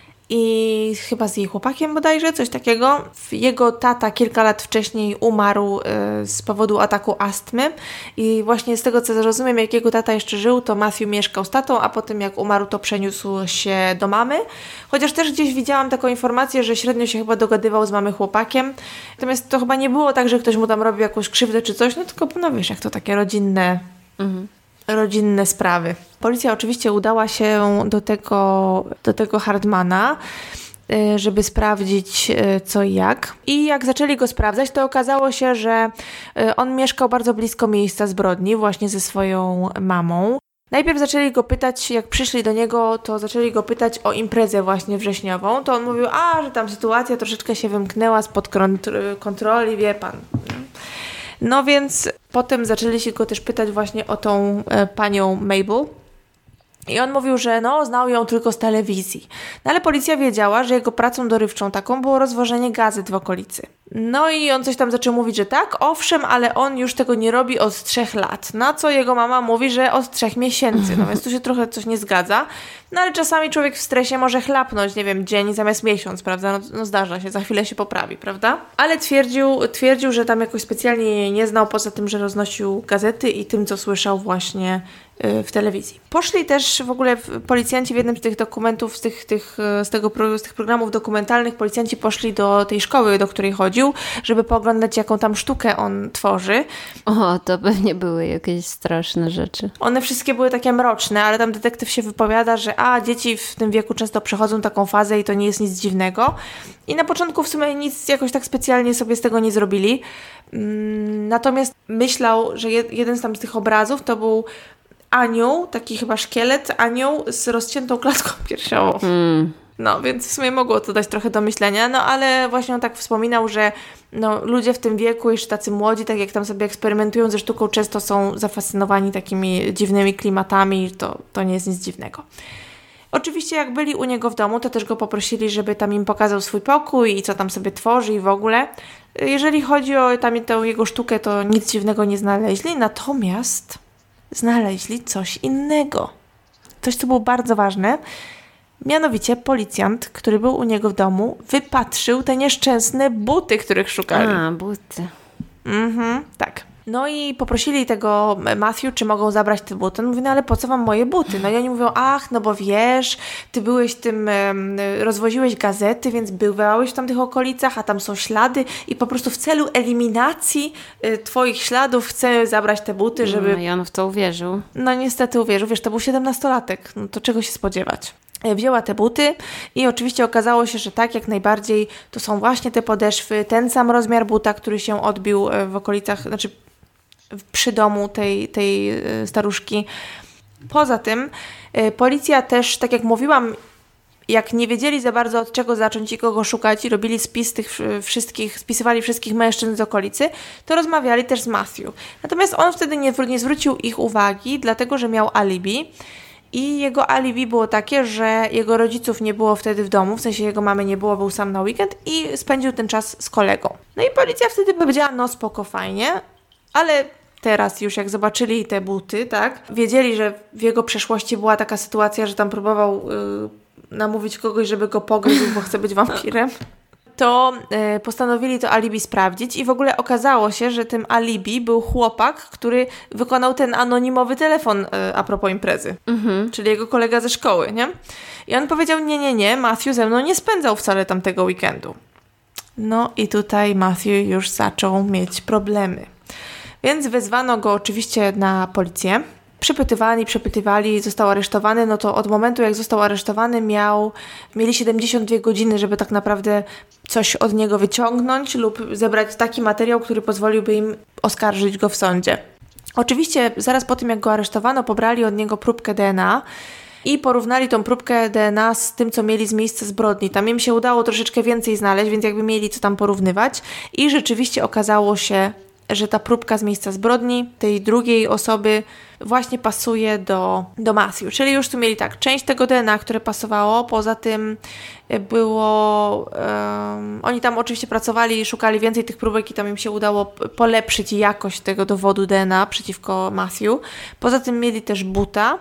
i chyba z jej chłopakiem bodajże, coś takiego. Jego tata kilka lat wcześniej umarł z powodu ataku astmy i właśnie z tego, co rozumiem, jak jego tata jeszcze żył, to Matthew mieszkał z tatą, a potem jak umarł, to przeniósł się do mamy. Chociaż też gdzieś widziałam taką informację, że średnio się chyba dogadywał z mamy chłopakiem. Natomiast to chyba nie było tak, że ktoś mu tam robił jakąś krzywdę czy coś, no tylko no wiesz, jak to takie rodzinne sprawy. Policja oczywiście udała się do tego Hartmana żeby sprawdzić co i jak. I jak zaczęli go sprawdzać, to okazało się, że on mieszkał bardzo blisko miejsca zbrodni, właśnie ze swoją mamą. Najpierw zaczęli go pytać, jak przyszli do niego, to zaczęli go pytać o imprezę właśnie wrześniową. To on mówił, że tam sytuacja troszeczkę się wymknęła spod kontroli, wie pan. No więc potem zaczęli się go też pytać właśnie o tą panią Mabel. I on mówił, że znał ją tylko z telewizji. No ale policja wiedziała, że jego pracą dorywczą taką było rozwożenie gazet w okolicy. No i on coś tam zaczął mówić, że tak, owszem, ale on już tego nie robi od 3 lat. Na co jego mama mówi, że od 3 miesięcy. No więc tu się trochę coś nie zgadza. No ale czasami człowiek w stresie może chlapnąć, nie wiem, dzień zamiast miesiąc, prawda? No zdarza się, za chwilę się poprawi, prawda? Ale twierdził, że tam jakoś specjalnie jej nie znał, poza tym, że roznosił gazety i tym, co słyszał właśnie w telewizji. Poszli też w ogóle policjanci w jednym z tych dokumentów, z tych programów dokumentalnych, policjanci poszli do tej szkoły, do której chodził, żeby pooglądać, jaką tam sztukę on tworzy. O, to pewnie były jakieś straszne rzeczy. One wszystkie były takie mroczne, ale tam detektyw się wypowiada, że dzieci w tym wieku często przechodzą taką fazę i to nie jest nic dziwnego. I na początku w sumie nic jakoś tak specjalnie sobie z tego nie zrobili. Natomiast myślał, że jeden z tych obrazów to był anioł, taki chyba szkielet, anioł z rozciętą klatką piersiową. No, więc w sumie mogło to dać trochę do myślenia, no ale właśnie on tak wspominał, że ludzie w tym wieku, jeszcze tacy młodzi, tak jak tam sobie eksperymentują ze sztuką, często są zafascynowani takimi dziwnymi klimatami, to nie jest nic dziwnego. Oczywiście jak byli u niego w domu, to też go poprosili, żeby tam im pokazał swój pokój i co tam sobie tworzy i w ogóle. Jeżeli chodzi o tę jego sztukę, to nic dziwnego nie znaleźli, natomiast znaleźli coś innego. Coś, co było bardzo ważne. Mianowicie policjant, który był u niego w domu, wypatrzył te nieszczęsne buty, których szukali. Buty. Tak. No i poprosili tego Matthew, czy mogą zabrać te buty. On mówi, ale po co wam moje buty? No i oni mówią, bo wiesz, ty byłeś rozwoziłeś gazety, więc bywałeś w tamtych okolicach, a tam są ślady i po prostu w celu eliminacji twoich śladów chcę zabrać te buty, żeby... No i on w to uwierzył. No niestety uwierzył, wiesz, to był 17-latek, no to czego się spodziewać? Wzięła te buty i oczywiście okazało się, że tak, jak najbardziej to są właśnie te podeszwy, ten sam rozmiar buta, który się odbił w okolicach, znaczy przy domu tej staruszki. Poza tym policja też, tak jak mówiłam, jak nie wiedzieli za bardzo od czego zacząć i kogo szukać i robili spis spisywali wszystkich mężczyzn z okolicy, to rozmawiali też z Matthew. Natomiast on wtedy nie zwrócił ich uwagi, dlatego że miał alibi. I jego alibi było takie, że jego rodziców nie było wtedy w domu, w sensie jego mamy nie było, był sam na weekend i spędził ten czas z kolegą. No i policja wtedy powiedziała, spoko, fajnie, ale teraz już jak zobaczyli te buty, tak, wiedzieli, że w jego przeszłości była taka sytuacja, że tam próbował namówić kogoś, żeby go pogryzł, bo chce być wampirem. To postanowili to alibi sprawdzić i w ogóle okazało się, że tym alibi był chłopak, który wykonał ten anonimowy telefon a propos imprezy, czyli jego kolega ze szkoły, nie? I on powiedział, nie, Matthew ze mną nie spędzał wcale tamtego weekendu. No i tutaj Matthew już zaczął mieć problemy. Więc wezwano go oczywiście na policję. Przepytywali, został aresztowany, no to od momentu jak został aresztowany mieli 72 godziny, żeby tak naprawdę coś od niego wyciągnąć lub zebrać taki materiał, który pozwoliłby im oskarżyć go w sądzie. Oczywiście zaraz po tym jak go aresztowano, pobrali od niego próbkę DNA i porównali tą próbkę DNA z tym, co mieli z miejsca zbrodni. Tam im się udało troszeczkę więcej znaleźć, więc jakby mieli co tam porównywać i rzeczywiście okazało się, że ta próbka z miejsca zbrodni tej drugiej osoby właśnie pasuje do Matthew. Czyli już tu mieli tak, część tego DNA, które pasowało, poza tym było... oni tam oczywiście pracowali, szukali więcej tych próbek i tam im się udało polepszyć jakość tego dowodu DNA przeciwko Matthew. Poza tym mieli też buta.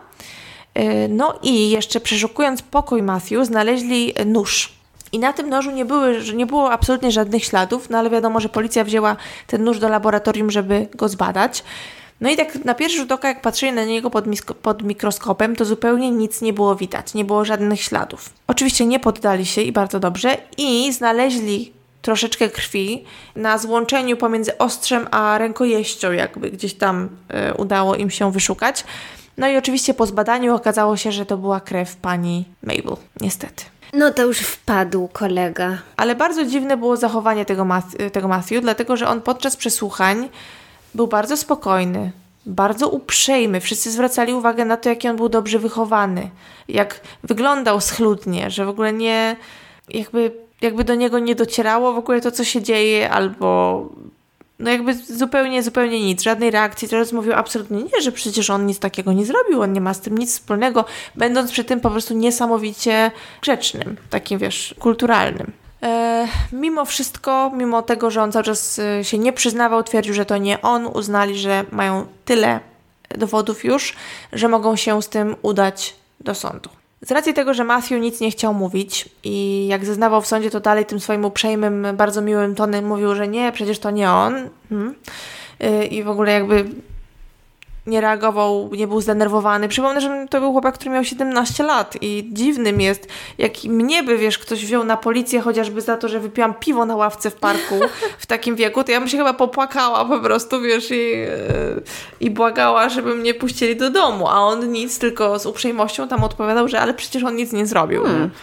No i jeszcze przeszukując pokój Matthew, znaleźli nóż. I na tym nożu nie było absolutnie żadnych śladów, no ale wiadomo, że policja wzięła ten nóż do laboratorium, żeby go zbadać. No i tak na pierwszy rzut oka, jak patrzyli na niego pod mikroskopem, to zupełnie nic nie było widać, nie było żadnych śladów. Oczywiście nie poddali się i bardzo dobrze i znaleźli troszeczkę krwi na złączeniu pomiędzy ostrzem a rękojeścią, jakby gdzieś tam udało im się wyszukać. No i oczywiście po zbadaniu okazało się, że to była krew pani Mabel, niestety. No to już wpadł kolega. Ale bardzo dziwne było zachowanie tego Matthew, dlatego że on podczas przesłuchań był bardzo spokojny, bardzo uprzejmy. Wszyscy zwracali uwagę na to, jaki on był dobrze wychowany, jak wyglądał schludnie, że w ogóle nie, jakby do niego nie docierało w ogóle to, co się dzieje, albo no jakby zupełnie nic, żadnej reakcji. Teraz mówił absolutnie nie, że przecież on nic takiego nie zrobił, on nie ma z tym nic wspólnego, będąc przy tym po prostu niesamowicie grzecznym, takim wiesz, kulturalnym. Mimo wszystko, mimo tego, że on cały czas się nie przyznawał, twierdził, że to nie on, uznali, że mają tyle dowodów już, że mogą się z tym udać do sądu. Z racji tego, że Matthew nic nie chciał mówić i jak zeznawał w sądzie, to dalej tym swoim uprzejmym, bardzo miłym tonem mówił, że nie, przecież to nie on. I w ogóle jakby nie reagował, nie był zdenerwowany. Przypomnę, że to był chłopak, który miał 17 lat i dziwnym jest, jak mnie by, wiesz, ktoś wziął na policję chociażby za to, że wypiłam piwo na ławce w parku w takim wieku, to ja bym się chyba popłakała po prostu, wiesz, i błagała, żeby mnie puścili do domu, a on nic, tylko z uprzejmością tam odpowiadał, że ale przecież on nic nie zrobił.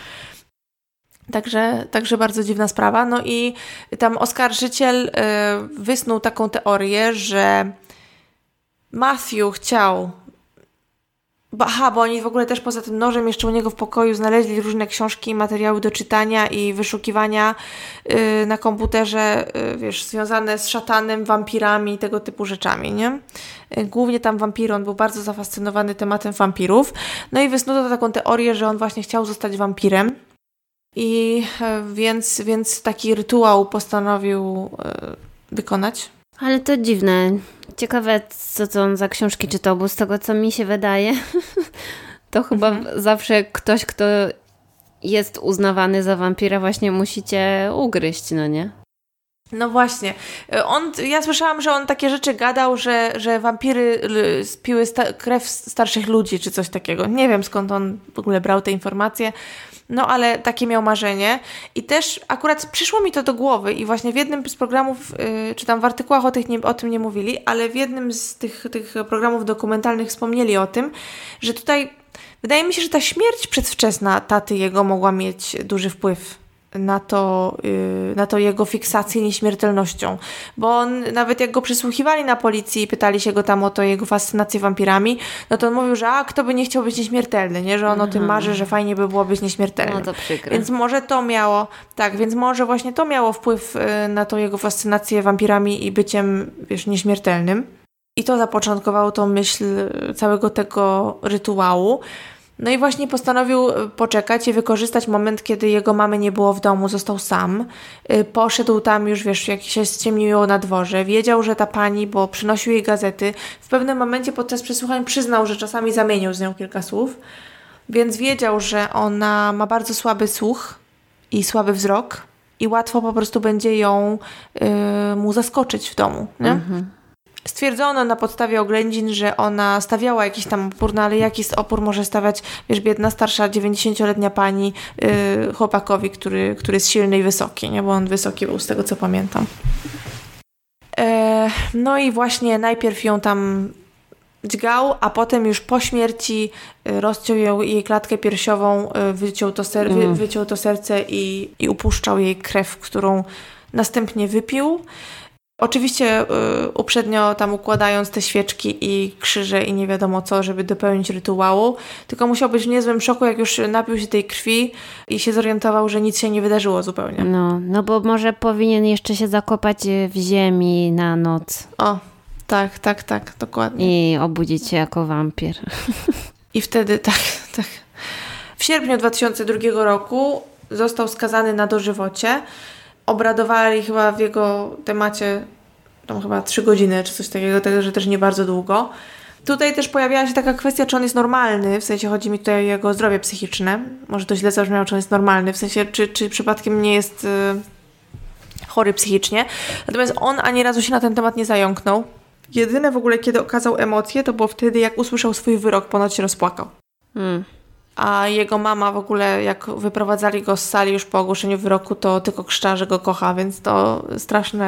Także bardzo dziwna sprawa. No i tam oskarżyciel wysnuł taką teorię, że Matthew chciał... bo oni w ogóle też poza tym nożem jeszcze u niego w pokoju znaleźli różne książki, materiały do czytania i wyszukiwania na komputerze, wiesz, związane z szatanem, wampirami i tego typu rzeczami, nie? Głównie tam wampiry, on był bardzo zafascynowany tematem wampirów. No i wysnuto taką teorię, że on właśnie chciał zostać wampirem i więc taki rytuał postanowił wykonać. Ale to dziwne. Ciekawe, co on za książki czytał, bo z tego, co mi się wydaje, to chyba zawsze ktoś, kto jest uznawany za wampira, właśnie musicie ugryźć, no nie? No właśnie. Ja słyszałam, że on takie rzeczy gadał, że wampiry piły krew starszych ludzi, czy coś takiego. Nie wiem, skąd on w ogóle brał te informacje. No, ale takie miał marzenie. I też akurat przyszło mi to do głowy i właśnie w jednym z programów, czy tam w artykułach o tym nie mówili, ale w jednym z tych programów dokumentalnych wspomnieli o tym, że tutaj wydaje mi się, że ta śmierć przedwczesna taty jego mogła mieć duży wpływ na to jego fiksację nieśmiertelnością. Bo on, nawet jak go przysłuchiwali na policji i pytali się go tam o to jego fascynację wampirami, no to on mówił, że kto by nie chciał być nieśmiertelny, nie? Że on o tym marzy, że fajnie by było być nieśmiertelnym. No to przykre. Więc może to miało, więc może właśnie to miało wpływ na tą jego fascynację wampirami i byciem, wiesz, nieśmiertelnym. I to zapoczątkowało tą myśl całego tego rytuału. No i właśnie postanowił poczekać i wykorzystać moment, kiedy jego mamy nie było w domu, został sam. Poszedł tam już, wiesz, jak się ściemniło na dworze. Wiedział, że ta pani, bo przynosił jej gazety, w pewnym momencie podczas przesłuchań przyznał, że czasami zamienił z nią kilka słów. Więc wiedział, że ona ma bardzo słaby słuch i słaby wzrok i łatwo po prostu będzie ją mu zaskoczyć w domu, nie? Stwierdzono na podstawie oględzin, że ona stawiała jakiś tam opór, no ale jaki opór może stawiać, wiesz, biedna, starsza, 90-letnia pani chłopakowi, który jest silny i wysoki, nie? Bo on wysoki był, z tego co pamiętam. No i właśnie najpierw ją tam dźgał, a potem już po śmierci rozciął jej klatkę piersiową, wyciął to serce i upuszczał jej krew, którą następnie wypił. Oczywiście uprzednio tam układając te świeczki i krzyże i nie wiadomo co, żeby dopełnić rytuału, tylko musiał być w niezłym szoku, jak już napił się tej krwi i się zorientował, że nic się nie wydarzyło zupełnie. No bo może powinien jeszcze się zakopać w ziemi na noc. O, tak, dokładnie. I obudzić się jako wampir. I wtedy, tak. W sierpniu 2002 roku został skazany na dożywocie. Obradowali chyba w jego temacie tam chyba 3 godziny, czy coś takiego, także też nie bardzo długo. Tutaj też pojawiała się taka kwestia, czy on jest normalny, w sensie chodzi mi tutaj o jego zdrowie psychiczne. Może to źle zabrzmiało, czy on jest normalny, w sensie czy przypadkiem nie jest chory psychicznie. Natomiast on ani razu się na ten temat nie zająknął. Jedyne w ogóle, kiedy okazał emocje, to było wtedy, jak usłyszał swój wyrok, ponoć się rozpłakał. A jego mama w ogóle, jak wyprowadzali go z sali już po ogłoszeniu wyroku, to tylko krzyczała, że go kocha, więc to straszne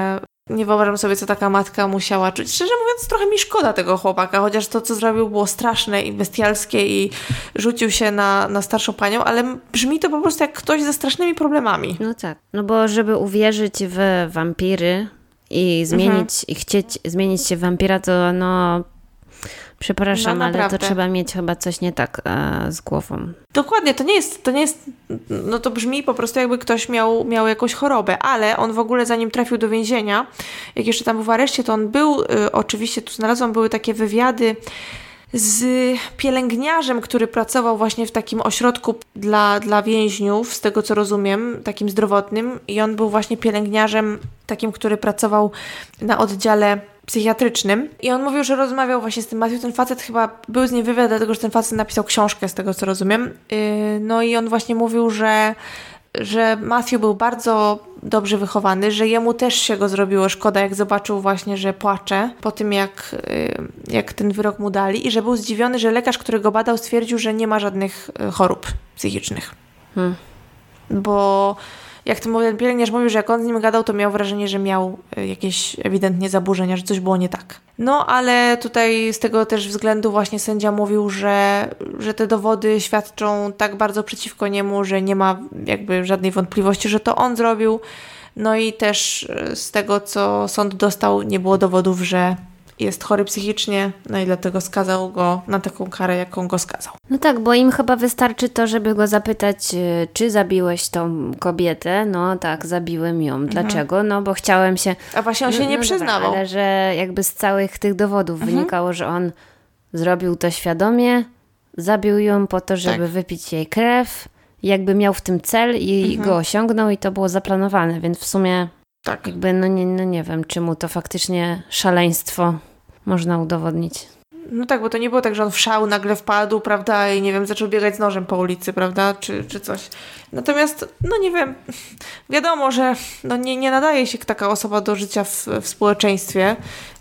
Nie wyobrażam sobie, co taka matka musiała czuć. Szczerze mówiąc, trochę mi szkoda tego chłopaka, chociaż to, co zrobił, było straszne i bestialskie i rzucił się na starszą panią, ale brzmi to po prostu jak ktoś ze strasznymi problemami. No tak, no bo żeby uwierzyć w wampiry i chcieć zmienić się w wampira, to przepraszam, ale to trzeba mieć chyba coś nie tak z głową. Dokładnie, to nie jest, no to brzmi po prostu jakby ktoś miał jakąś chorobę, ale on w ogóle zanim trafił do więzienia, jak jeszcze tam był w areszcie, to on był, oczywiście tu znalazłam, były takie wywiady z pielęgniarzem, który pracował właśnie w takim ośrodku dla więźniów, z tego co rozumiem, takim zdrowotnym i on był właśnie pielęgniarzem takim, który pracował na oddziale psychiatrycznym i on mówił, że rozmawiał właśnie z tym Matthew, ten facet chyba, był z nim wywiad, dlatego że ten facet napisał książkę, z tego co rozumiem, no i on właśnie mówił, że Matthew był bardzo dobrze wychowany, że jemu też się go zrobiło szkoda, jak zobaczył właśnie, że płacze po tym, jak ten wyrok mu dali i że był zdziwiony, że lekarz, który go badał, stwierdził, że nie ma żadnych chorób psychicznych. Bo jak ten pielęgniarz mówił, że jak on z nim gadał, to miał wrażenie, że miał jakieś ewidentnie zaburzenia, że coś było nie tak. No, ale tutaj z tego też względu właśnie sędzia mówił, że te dowody świadczą tak bardzo przeciwko niemu, że nie ma jakby żadnej wątpliwości, że to on zrobił. No i też z tego, co sąd dostał, nie było dowodów, że jest chory psychicznie, no i dlatego skazał go na taką karę, jaką go skazał. No tak, bo im chyba wystarczy to, żeby go zapytać, czy zabiłeś tą kobietę? No tak, zabiłem ją. Dlaczego? No bo chciałem się... A właśnie on się nie przyznawał. Dobra, ale że jakby z całych tych dowodów wynikało, że on zrobił to świadomie, zabił ją po to, żeby wypić jej krew, jakby miał w tym cel i go osiągnął i to było zaplanowane, więc w sumie jakby nie wiem, czy mu to faktycznie szaleństwo można udowodnić. No tak, bo to nie było tak, że on w szał nagle wpadł, prawda, i nie wiem, zaczął biegać z nożem po ulicy, prawda, czy coś. Natomiast, nie wiem, wiadomo, że nie nadaje się taka osoba do życia w społeczeństwie.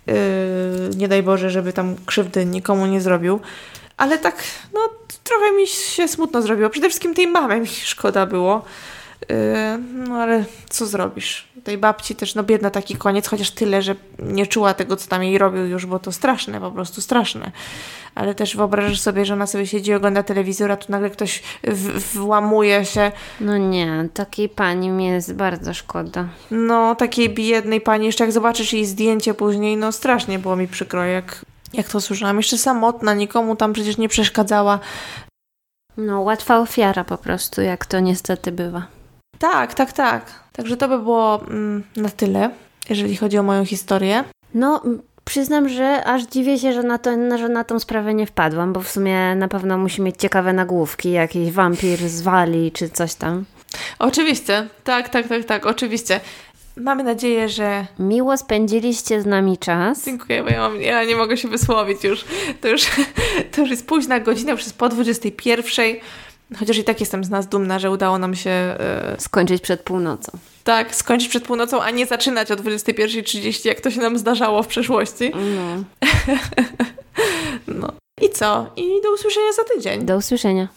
Nie daj Boże, żeby tam krzywdy nikomu nie zrobił. Ale tak, trochę mi się smutno zrobiło. Przede wszystkim tej mamy mi szkoda było. Ale co zrobisz? Tej babci też, biedna taki koniec, chociaż tyle, że nie czuła tego, co tam jej robił już, bo to straszne, po prostu straszne. Ale też wyobrażasz sobie, że ona sobie siedzi, ogląda telewizor, a tu nagle ktoś włamuje się. No nie, takiej pani mi jest bardzo szkoda. No, takiej biednej pani, jeszcze jak zobaczysz jej zdjęcie później, strasznie było mi przykro, jak to słyszałam. Jeszcze samotna, nikomu tam przecież nie przeszkadzała. No, łatwa ofiara po prostu, jak to niestety bywa. Tak. Także to by było na tyle, jeżeli chodzi o moją historię. No, przyznam, że aż dziwię się, że na tą sprawę nie wpadłam, bo w sumie na pewno musi mieć ciekawe nagłówki, jakiś wampir z Walii czy coś tam. Oczywiście, tak, oczywiście. Mamy nadzieję, że... Miło spędziliście z nami czas. Dziękuję, bo ja nie mogę się wysłowić już. To już jest późna godzina, już jest po 21:00. Chociaż i tak jestem z nas dumna, że udało nam się... skończyć przed północą. Tak, skończyć przed północą, a nie zaczynać o 21:30, jak to się nam zdarzało w przeszłości. No. I co? I do usłyszenia za tydzień. Do usłyszenia.